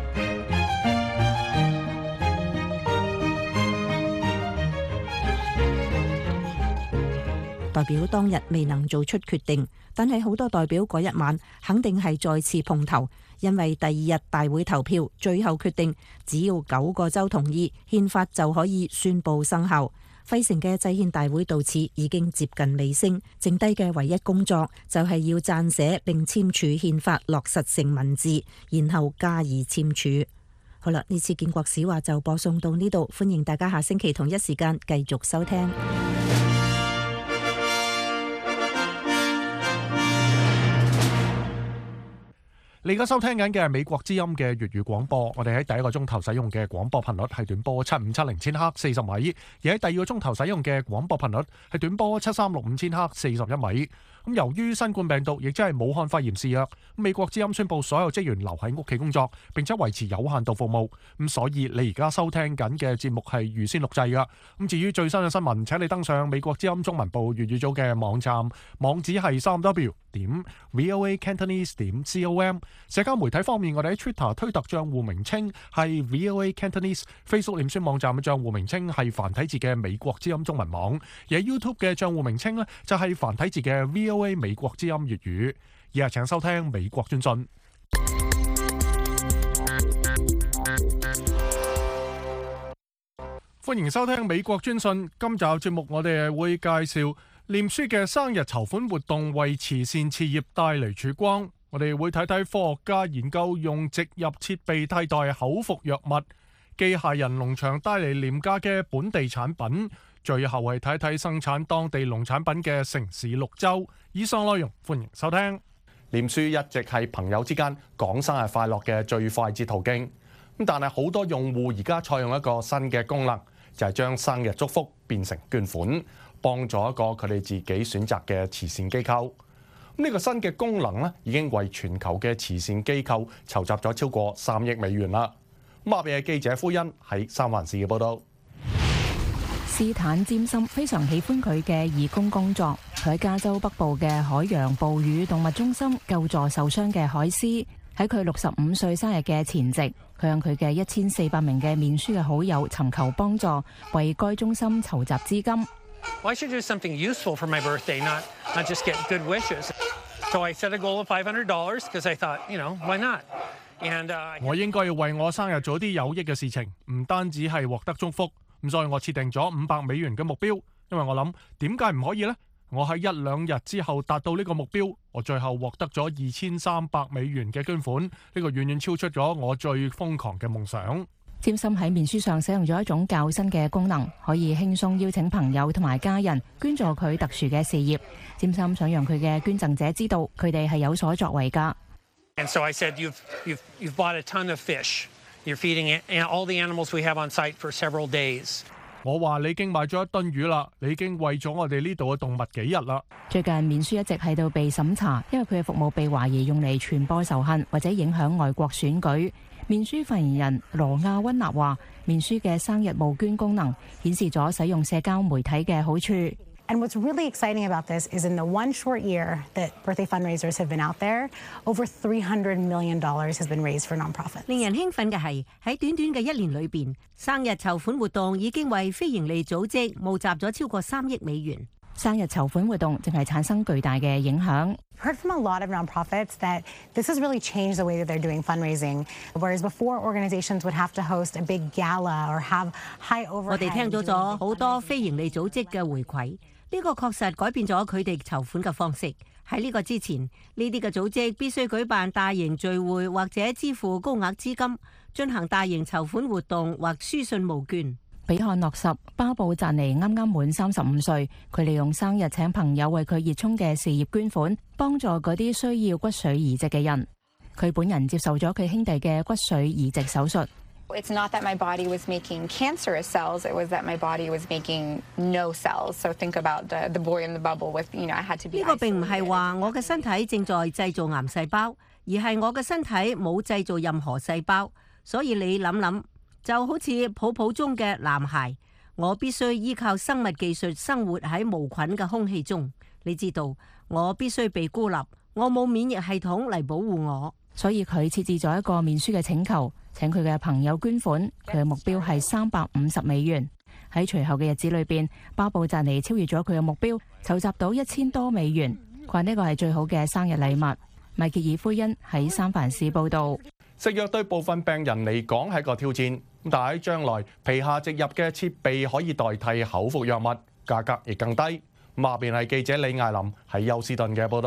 代表當日未能做出決定，但係好多代表嗰一晚肯定係再次碰頭，因為第二日大會投票最後決定，只要九個州同意，憲法就可以宣布生效。費城嘅制憲大會到此已經接近尾聲，剩低嘅唯一工作就係要撰寫並簽署憲法落實成文字，然後加以簽署。 好啦，呢次建國史話就播送到呢度，歡迎大家下星期同一時間繼續收聽。 你而家收聽緊嘅係美國之音嘅粵語廣播，我哋喺第一個鐘頭使用嘅廣播頻率係短波七五七零千赫四十米，而喺第二個鐘頭使用嘅廣播頻率係短波七三六五千赫四十一米。咁由於新冠病毒亦即係武漢肺炎肆虐，美國之音宣布所有職員留喺屋企工作，並且維持有限度服務。咁所以你而家收聽緊嘅節目係預先錄製㗎。咁至於最新嘅新聞，請你登上美國之音中文部粵語組嘅網站，網址係三 w 點 voa cantonese 點 com。社交媒體方面，我哋喺 Twitter 推特賬戶名稱係 VOA Cantonese，Facebook 臉書網站嘅賬戶名稱係繁體字嘅美國之音中文網，而喺 YouTube 嘅賬戶名稱呢，就係繁體字嘅 VOA 美國之音粵語。以下請收聽美國專訊。歡迎收聽美國專訊。今集節目我哋係會介紹臉書嘅生日籌款活動為慈善事業帶嚟曙光。我哋會睇睇科學家研究用植入設備替代口服藥物，機械人農場帶嚟廉價嘅本地產品，最後係睇睇生產當地農產品嘅城市綠洲。以上內容歡迎收聽。臉書一直係朋友之間講生日快樂嘅最快捷途徑，咁但係好多用戶而家採用一個新嘅功能，就係將生日祝福變成捐款，幫助一個佢哋自己選擇嘅慈善機構。呢個新嘅功能咧，已經為全球嘅慈善機構籌集咗超過三億美元啦。咁啊，嘅記者夫人喺三藩市嘅報道。 斯坦詹森非常喜歡佢嘅義工工作，佢喺加州北部嘅海洋哺乳動物中心救助受傷嘅海獅。喺佢六十五歲生日嘅前夕，佢向佢嘅一千四百名嘅面書嘅好友尋求幫助，為該中心籌集資金。 Well, I should do something useful for my birthday, not not just get good wishes. So I set a goal of five hundred dollars because I thought, you know, why not? And uh, 我應該要為我生日做啲有益嘅事情，唔單止係獲得祝福。咁所以我設定咗五百美元嘅目標，因為我諗點解唔可以呢？我喺一兩日之後達到呢個目標，我最後獲得咗二千三百美元嘅捐款，呢個遠遠超出咗我最瘋狂嘅夢想。 詹森喺面書上使用咗一種較新嘅功能，可以輕鬆邀請朋友同埋家人捐助佢特殊嘅事業。詹森想讓佢嘅捐贈者知道，佢哋係有所作為㗎。 And so I said, you've you've you've bought a ton of fish. You're feeding all the animals we have on site for several days. 我話你已經買咗一噸魚啦，你已經餵咗我哋呢度嘅動物幾日啦。 最近面書一直喺度被審查，因為佢嘅服務被懷疑用嚟傳播仇恨或者影響外國選舉。面書發言人羅亞溫納話，面書嘅生日募捐功能顯示咗使用社交媒體嘅好處。 And what's really exciting about this is in the one short year that birthday fundraisers have been out there, over three hundred million dollars has been raised for nonprofits. 令人興奮嘅係喺短短嘅一年裏邊，生日籌款活動已經為非營利組織募集咗超過三億美元。 生日籌款活動淨係產生巨大嘅影響。 Heard from a lot of nonprofits that this has really changed the way that they're doing fundraising. Whereas before, organizations would have to host a big gala or have high overhead. 我哋聽咗咗好多非營利組織嘅回饋，呢個確實改變咗佢哋籌款嘅方式。喺呢個之前，呢啲嘅組織必須舉辦大型聚會或者支付高額資金，進行大型籌款活動或書信募捐。 比漢諾什巴布扎尼啱啱滿三十五歲，佢利用生日請朋友為佢熱衷嘅事業捐款，幫助嗰啲需要骨髓移植嘅人。佢本人接受咗佢兄弟嘅骨髓移植手術。 It's not that my body was making cancerous cells, it was that my body was making no cells. So think about the, the boy in the bubble with, you know, I had to be isolated. 呢個並唔係話我嘅身體正在製造癌細胞，而係我嘅身體冇製造任何細胞。所以你諗諗，就好似泡泡中嘅男孩，我必須依靠生物技術生活喺無菌嘅空氣中。你知道，我必須被孤立，我冇免疫系統嚟保護我。 所以佢設置咗一個面書嘅請求，請佢嘅朋友捐款。佢嘅目標係三百五十美元。喺隨後嘅日子裏邊，巴布扎尼超越咗佢嘅目標，籌集到一千多美元。佢話呢個係最好嘅生日禮物。米歇爾夫人喺三藩市報導。 食藥對部分病人嚟講係個挑戰，但係喺將來皮下植入嘅設備可以代替口服藥物，價格亦更低。下邊係記者李艾琳喺休斯頓嘅報導。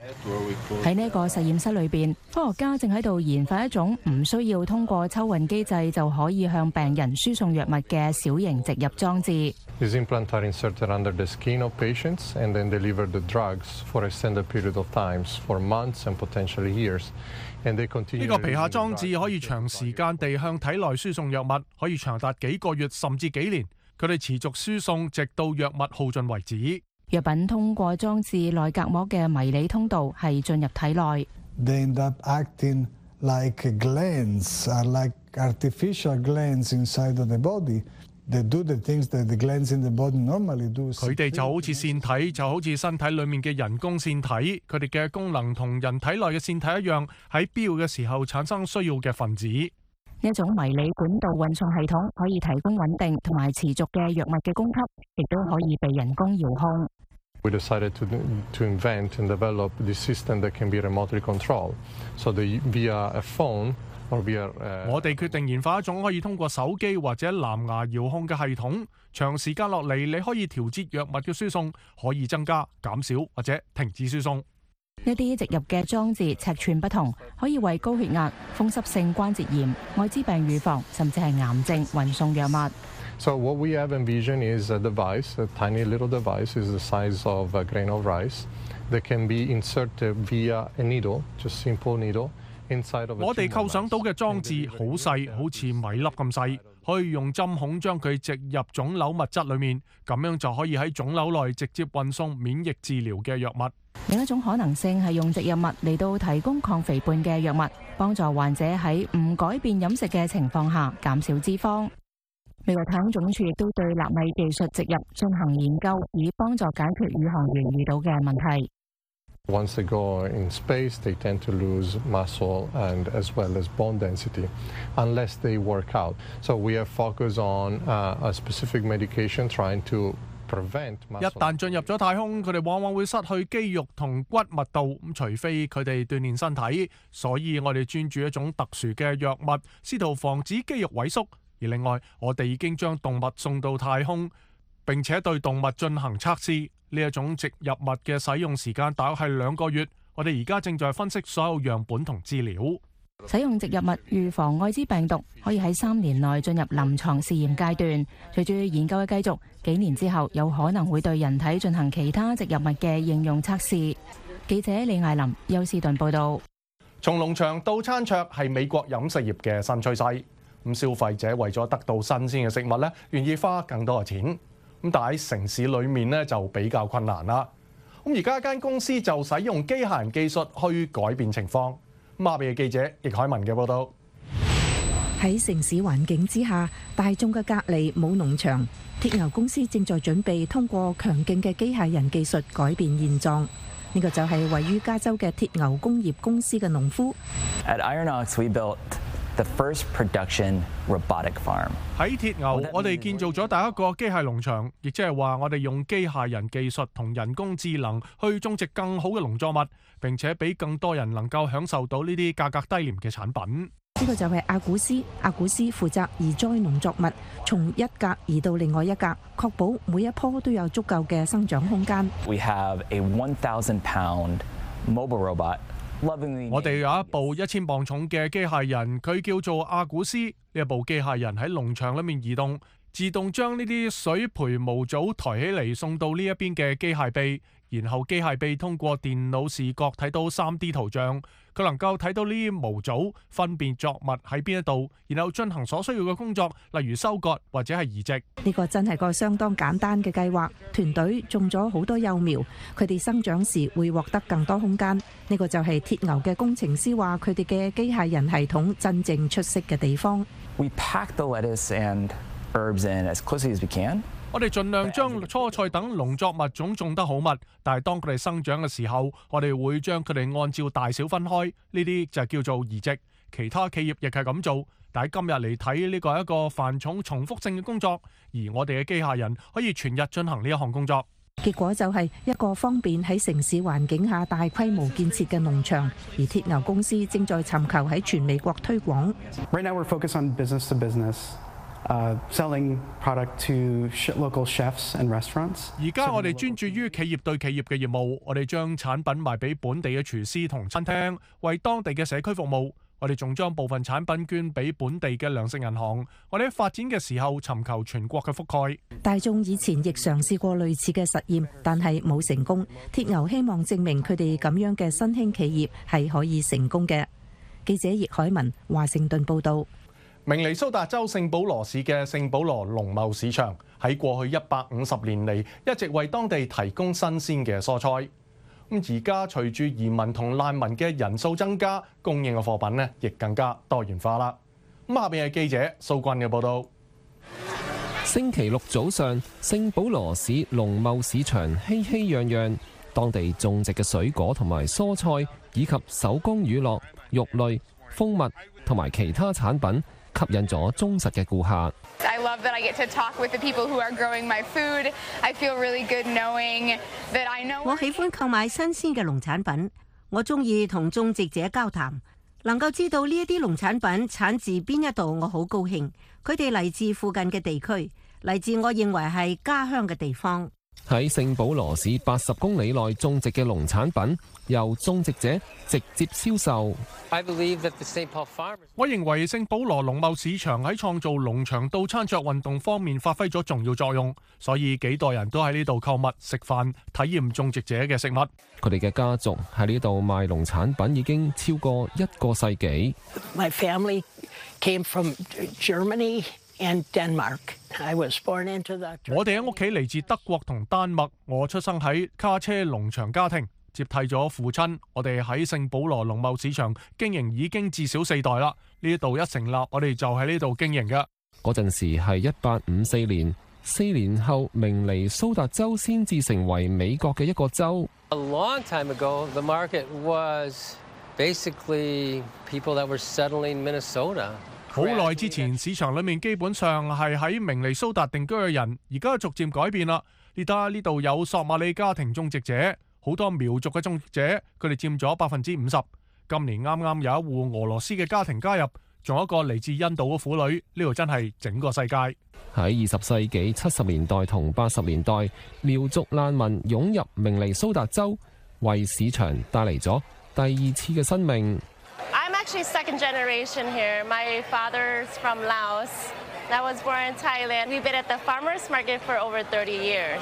喺呢個實驗室裏邊，科學家正喺度研發一種唔需要通過抽運機制就可以向病人輸送藥物嘅小型植入裝置。 These implants are inserted under the skin of patients and then deliver the drugs for a extended period of times, for months and potentially years. And they continue. 呢個皮下裝置可以長時間地向體內輸送藥物，可以長達幾個月甚至幾年。佢哋持續輸送，直到藥物耗盡為止。 藥品通過裝置內隔膜嘅迷你通道係進入體內。 They end up acting like glands, are like artificial glands inside of the body. They do the things that the glands in the body normally do. 佢哋就好似腺體，就好似身體裡面嘅人工腺體。佢哋嘅功能同人體內嘅腺體一樣，喺必要嘅時候產生需要嘅分子。 呢一種迷你管道運送系統可以提供穩定同埋持續嘅藥物嘅供給，亦都可以被人工遙控。 We decided to to invent and develop this system that can be remotely controlled, so that via a phone or via. 我哋決定研發一種可以通過手機或者藍牙遙控嘅系統，長時間落嚟你可以調節藥物嘅輸送，可以增加、減少或者停止輸送。 呢啲植入嘅裝置尺寸不同，可以為高血壓、風濕性關節炎、愛滋病預防，甚至係癌症運送藥物。 So what we have envisioned is a device, a tiny little device, is the size of a grain of rice, that can be inserted via a needle, just simple needle, inside of a. 我哋構想到嘅裝置好細，好似米粒咁細，可以用針孔將佢植入腫瘤物質裡面，咁樣就可以喺腫瘤內直接運送免疫治療嘅藥物。 另一種可能性係用植入物嚟到提供抗肥胖嘅藥物，幫助患者喺唔改變飲食嘅情況下減少脂肪。美國太空總署亦都對納米技術植入進行研究，以幫助解決宇航員遇到嘅問題。 Once they go in space, they tend to lose muscle and as well as bone density, unless they work out. So we have focused on uh, a specific medication trying to prevent muscle. 一旦進入咗太空，佢哋往往會失去肌肉同骨密度，咁除非佢哋鍛鍊身體。所以我哋專注一種特殊嘅藥物，試圖防止肌肉萎縮。而另外，我哋已經將動物送到太空，並且對動物進行測試。呢一種植入物嘅使用時間大約係兩個月。我哋而家正在分析所有樣本同資料。 使用植入物預防愛滋病毒，可以喺三年內進入臨床試驗階段。隨住研究嘅繼續，幾年之後有可能會對人體進行其他植入物嘅應用測試。記者李艾琳休斯頓報導。 從農場到餐桌係美國飲食業嘅新趨勢。咁消費者為咗得到新鮮嘅食物咧，願意花更多嘅錢。咁但喺城市裏面咧就比較困難啦。咁而家一間公司就使用機械人技術去改變情況。馬比嘅記者易海文嘅報導。 喺城市環境之下，大眾嘅隔離冇農場，鐵牛公司正在準備通過強勁嘅機械人技術改變現狀。呢個就係位於加州嘅鐵牛工業公司嘅農夫。 At Ironox, we built the first production robotic farm. 喺鐵牛，我哋建造咗第一個機械農場，亦即係話我哋用機械人技術同人工智能去種植更好嘅農作物，並且俾更多人能夠享受到呢啲價格低廉嘅產品。 呢個就係阿古斯，阿古斯負責移栽農作物，從一格移到另外一格，確保每一棵都有足夠嘅生長空間。 We have a one thousand pound mobile robot. 我哋有一部一千磅重嘅機械人，佢叫做阿古斯。呢一部機械人喺農場裏面移動，自動將呢啲水培模組抬起嚟送到呢一邊嘅機械臂，然後機械臂通過電腦視覺睇到 三 D 圖像，佢能夠睇到呢啲模組，分辨作物喺邊一度，然後進行所需要嘅工作，例如收割或者係移植。 呢個真係個相當簡單嘅計劃。團隊種咗好多幼苗，佢哋生長時會獲得更多空間。呢個就係鐵牛嘅工程師話，佢哋嘅機械人系統真正出色嘅地方。 We pack the lettuce and herbs in as closely as we can. 我哋盡量將蔬菜等農作物種種得好密，但係當佢哋生長嘅時候，我哋會將佢哋按照大小分開，呢啲就叫做移植。其他企業亦係咁做，但係今日嚟睇呢個係一個繁重重複性嘅工作，而我哋嘅機械人可以全日進行呢一項工作。 結果就係一個方便喺城市環境下大規模建設嘅農場，而鐵牛公司正在尋求喺全美國推廣。 Right now we're focused on business to business. uh, selling product to local chefs and restaurants. 而家我哋專注於企業對企業嘅業務，我哋將產品賣俾本地嘅廚師同餐廳，為當地嘅社區服務。我哋仲將部分產品捐俾本地嘅糧食銀行。我哋喺發展嘅時候尋求全國嘅覆蓋。 大眾以前亦嘗試過類似嘅實驗，但係冇成功。鐵牛希望證明佢哋咁樣嘅新興企業係可以成功嘅。記者葉海文，華盛頓報導。 明尼蘇達州聖保羅市嘅聖保羅農貿市場喺過去一百五十年嚟一直為當地提供新鮮嘅蔬菜。咁而家隨住移民同難民嘅人數增加，供應嘅貨品呢亦更加多元化啦。咁下邊係記者蘇君嘅報導。 星期六早上，聖保羅市農貿市場熙熙攘攘，當地種植嘅水果同埋蔬菜，以及手工乳酪、肉類、蜂蜜同埋其他產品，吸引咗忠實嘅顧客。 I love that I get to talk with the people who are growing my food. I feel really good knowing that I know. 我喜歡購買新鮮嘅農產品，我中意同種植者交談，能夠知道呢一啲農產品產自邊一度，我好高興。佢哋嚟自附近嘅地區，嚟自我認為係家鄉嘅地方。 喺聖保羅市八十公里內種植嘅農產品，由種植者直接銷售。 我認為聖保羅農貿市場喺創造農場到餐桌運動方面發揮咗重要作用，所以幾代人都喺呢度購物、食飯、體驗種植者嘅食物。 佢哋嘅家族喺呢度賣農產品已經超過一個世紀。 My family came from Germany and Denmark. I was born into the... 我哋喺屋企嚟自德國同丹麥，我出生喺卡車農場家庭，接替咗父親。我哋喺聖保羅農貿市場經營已經至少四代啦。呢度一成立，我哋就喺呢度經營嘅。 嗰陣時係一八五四年，四年後明尼蘇達州先至成為美國嘅一個州。 A long time ago, the market was basically people that were settling Minnesota. 好耐之前，市場裏面基本上係喺明尼蘇達定居嘅人，而家逐漸改變啦。你睇下呢度有索馬里家庭種植者，好多苗族嘅種植者，佢哋佔咗百分之五十。今年啱啱有一戶俄羅斯嘅家庭加入，仲有一個嚟自印度嘅婦女。呢度真係整個世界。喺二十世紀七十年代同八十年代，苗族難民湧入明尼蘇達州，為市場帶嚟咗第二次嘅生命。 I'm actually second generation here. My father's from Laos. I was born in Thailand. We've been at the farmers market for over thirty years.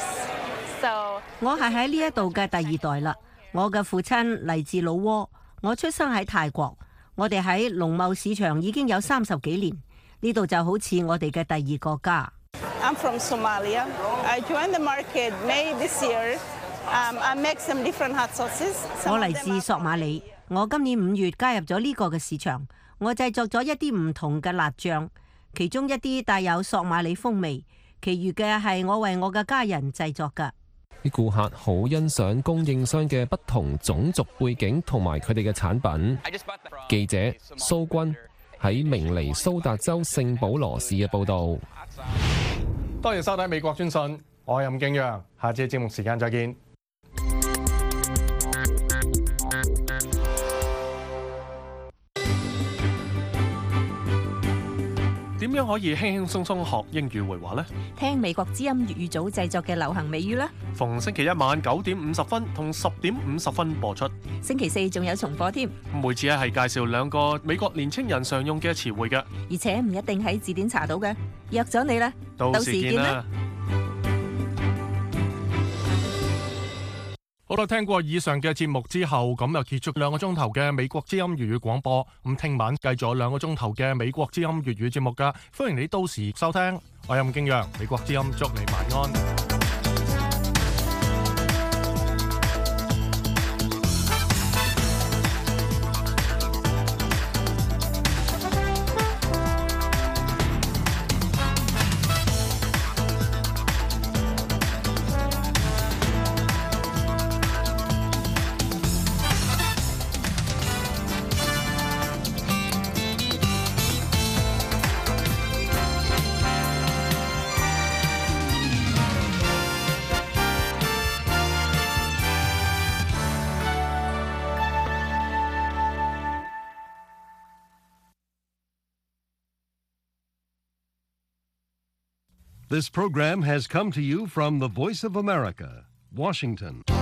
So 我係喺呢一度嘅第二代啦。我嘅父親嚟自老撾，我出生喺泰國。我哋喺農貿市場已經有三十幾年，呢度就好似我哋嘅第二個家。 I'm from Somalia. I joined the market May this year. Um, I make some different hot sauces. 我嚟自索馬里。我今年五月加入咗呢個嘅市場，我製作咗一啲唔同嘅辣醬，其中一啲帶有索馬里風味，其餘嘅係我為我嘅家人製作㗎。 啲顧客好欣賞供應商嘅不同種族背景同埋佢哋嘅產品。記者蘇君喺明尼蘇達州聖保羅市嘅報導。 多謝收睇美國專訊，我係任敬陽，下次節目時間再見。點樣可以輕輕鬆鬆學英語會話呢？ 聽美國之音粵語組製作嘅流行美語啦！ 逢星期一晚九點五十分同十點五十分播出。 星期四仲有重播添。 每次咧係介紹兩個美國年青人常用嘅詞彙嘅， 而且唔一定喺字典查到嘅。約咗你啦， 到時見啦！好啦，聽過以上嘅節目之後，咁又結束兩個鐘頭嘅美國之音粵語廣播。咁聽晚繼續有兩個鐘頭嘅美國之音粵語節目噶，歡迎你到時收聽。我係任敬陽，美國之音祝你晚安。 This program has come to you from the Voice of America, Washington.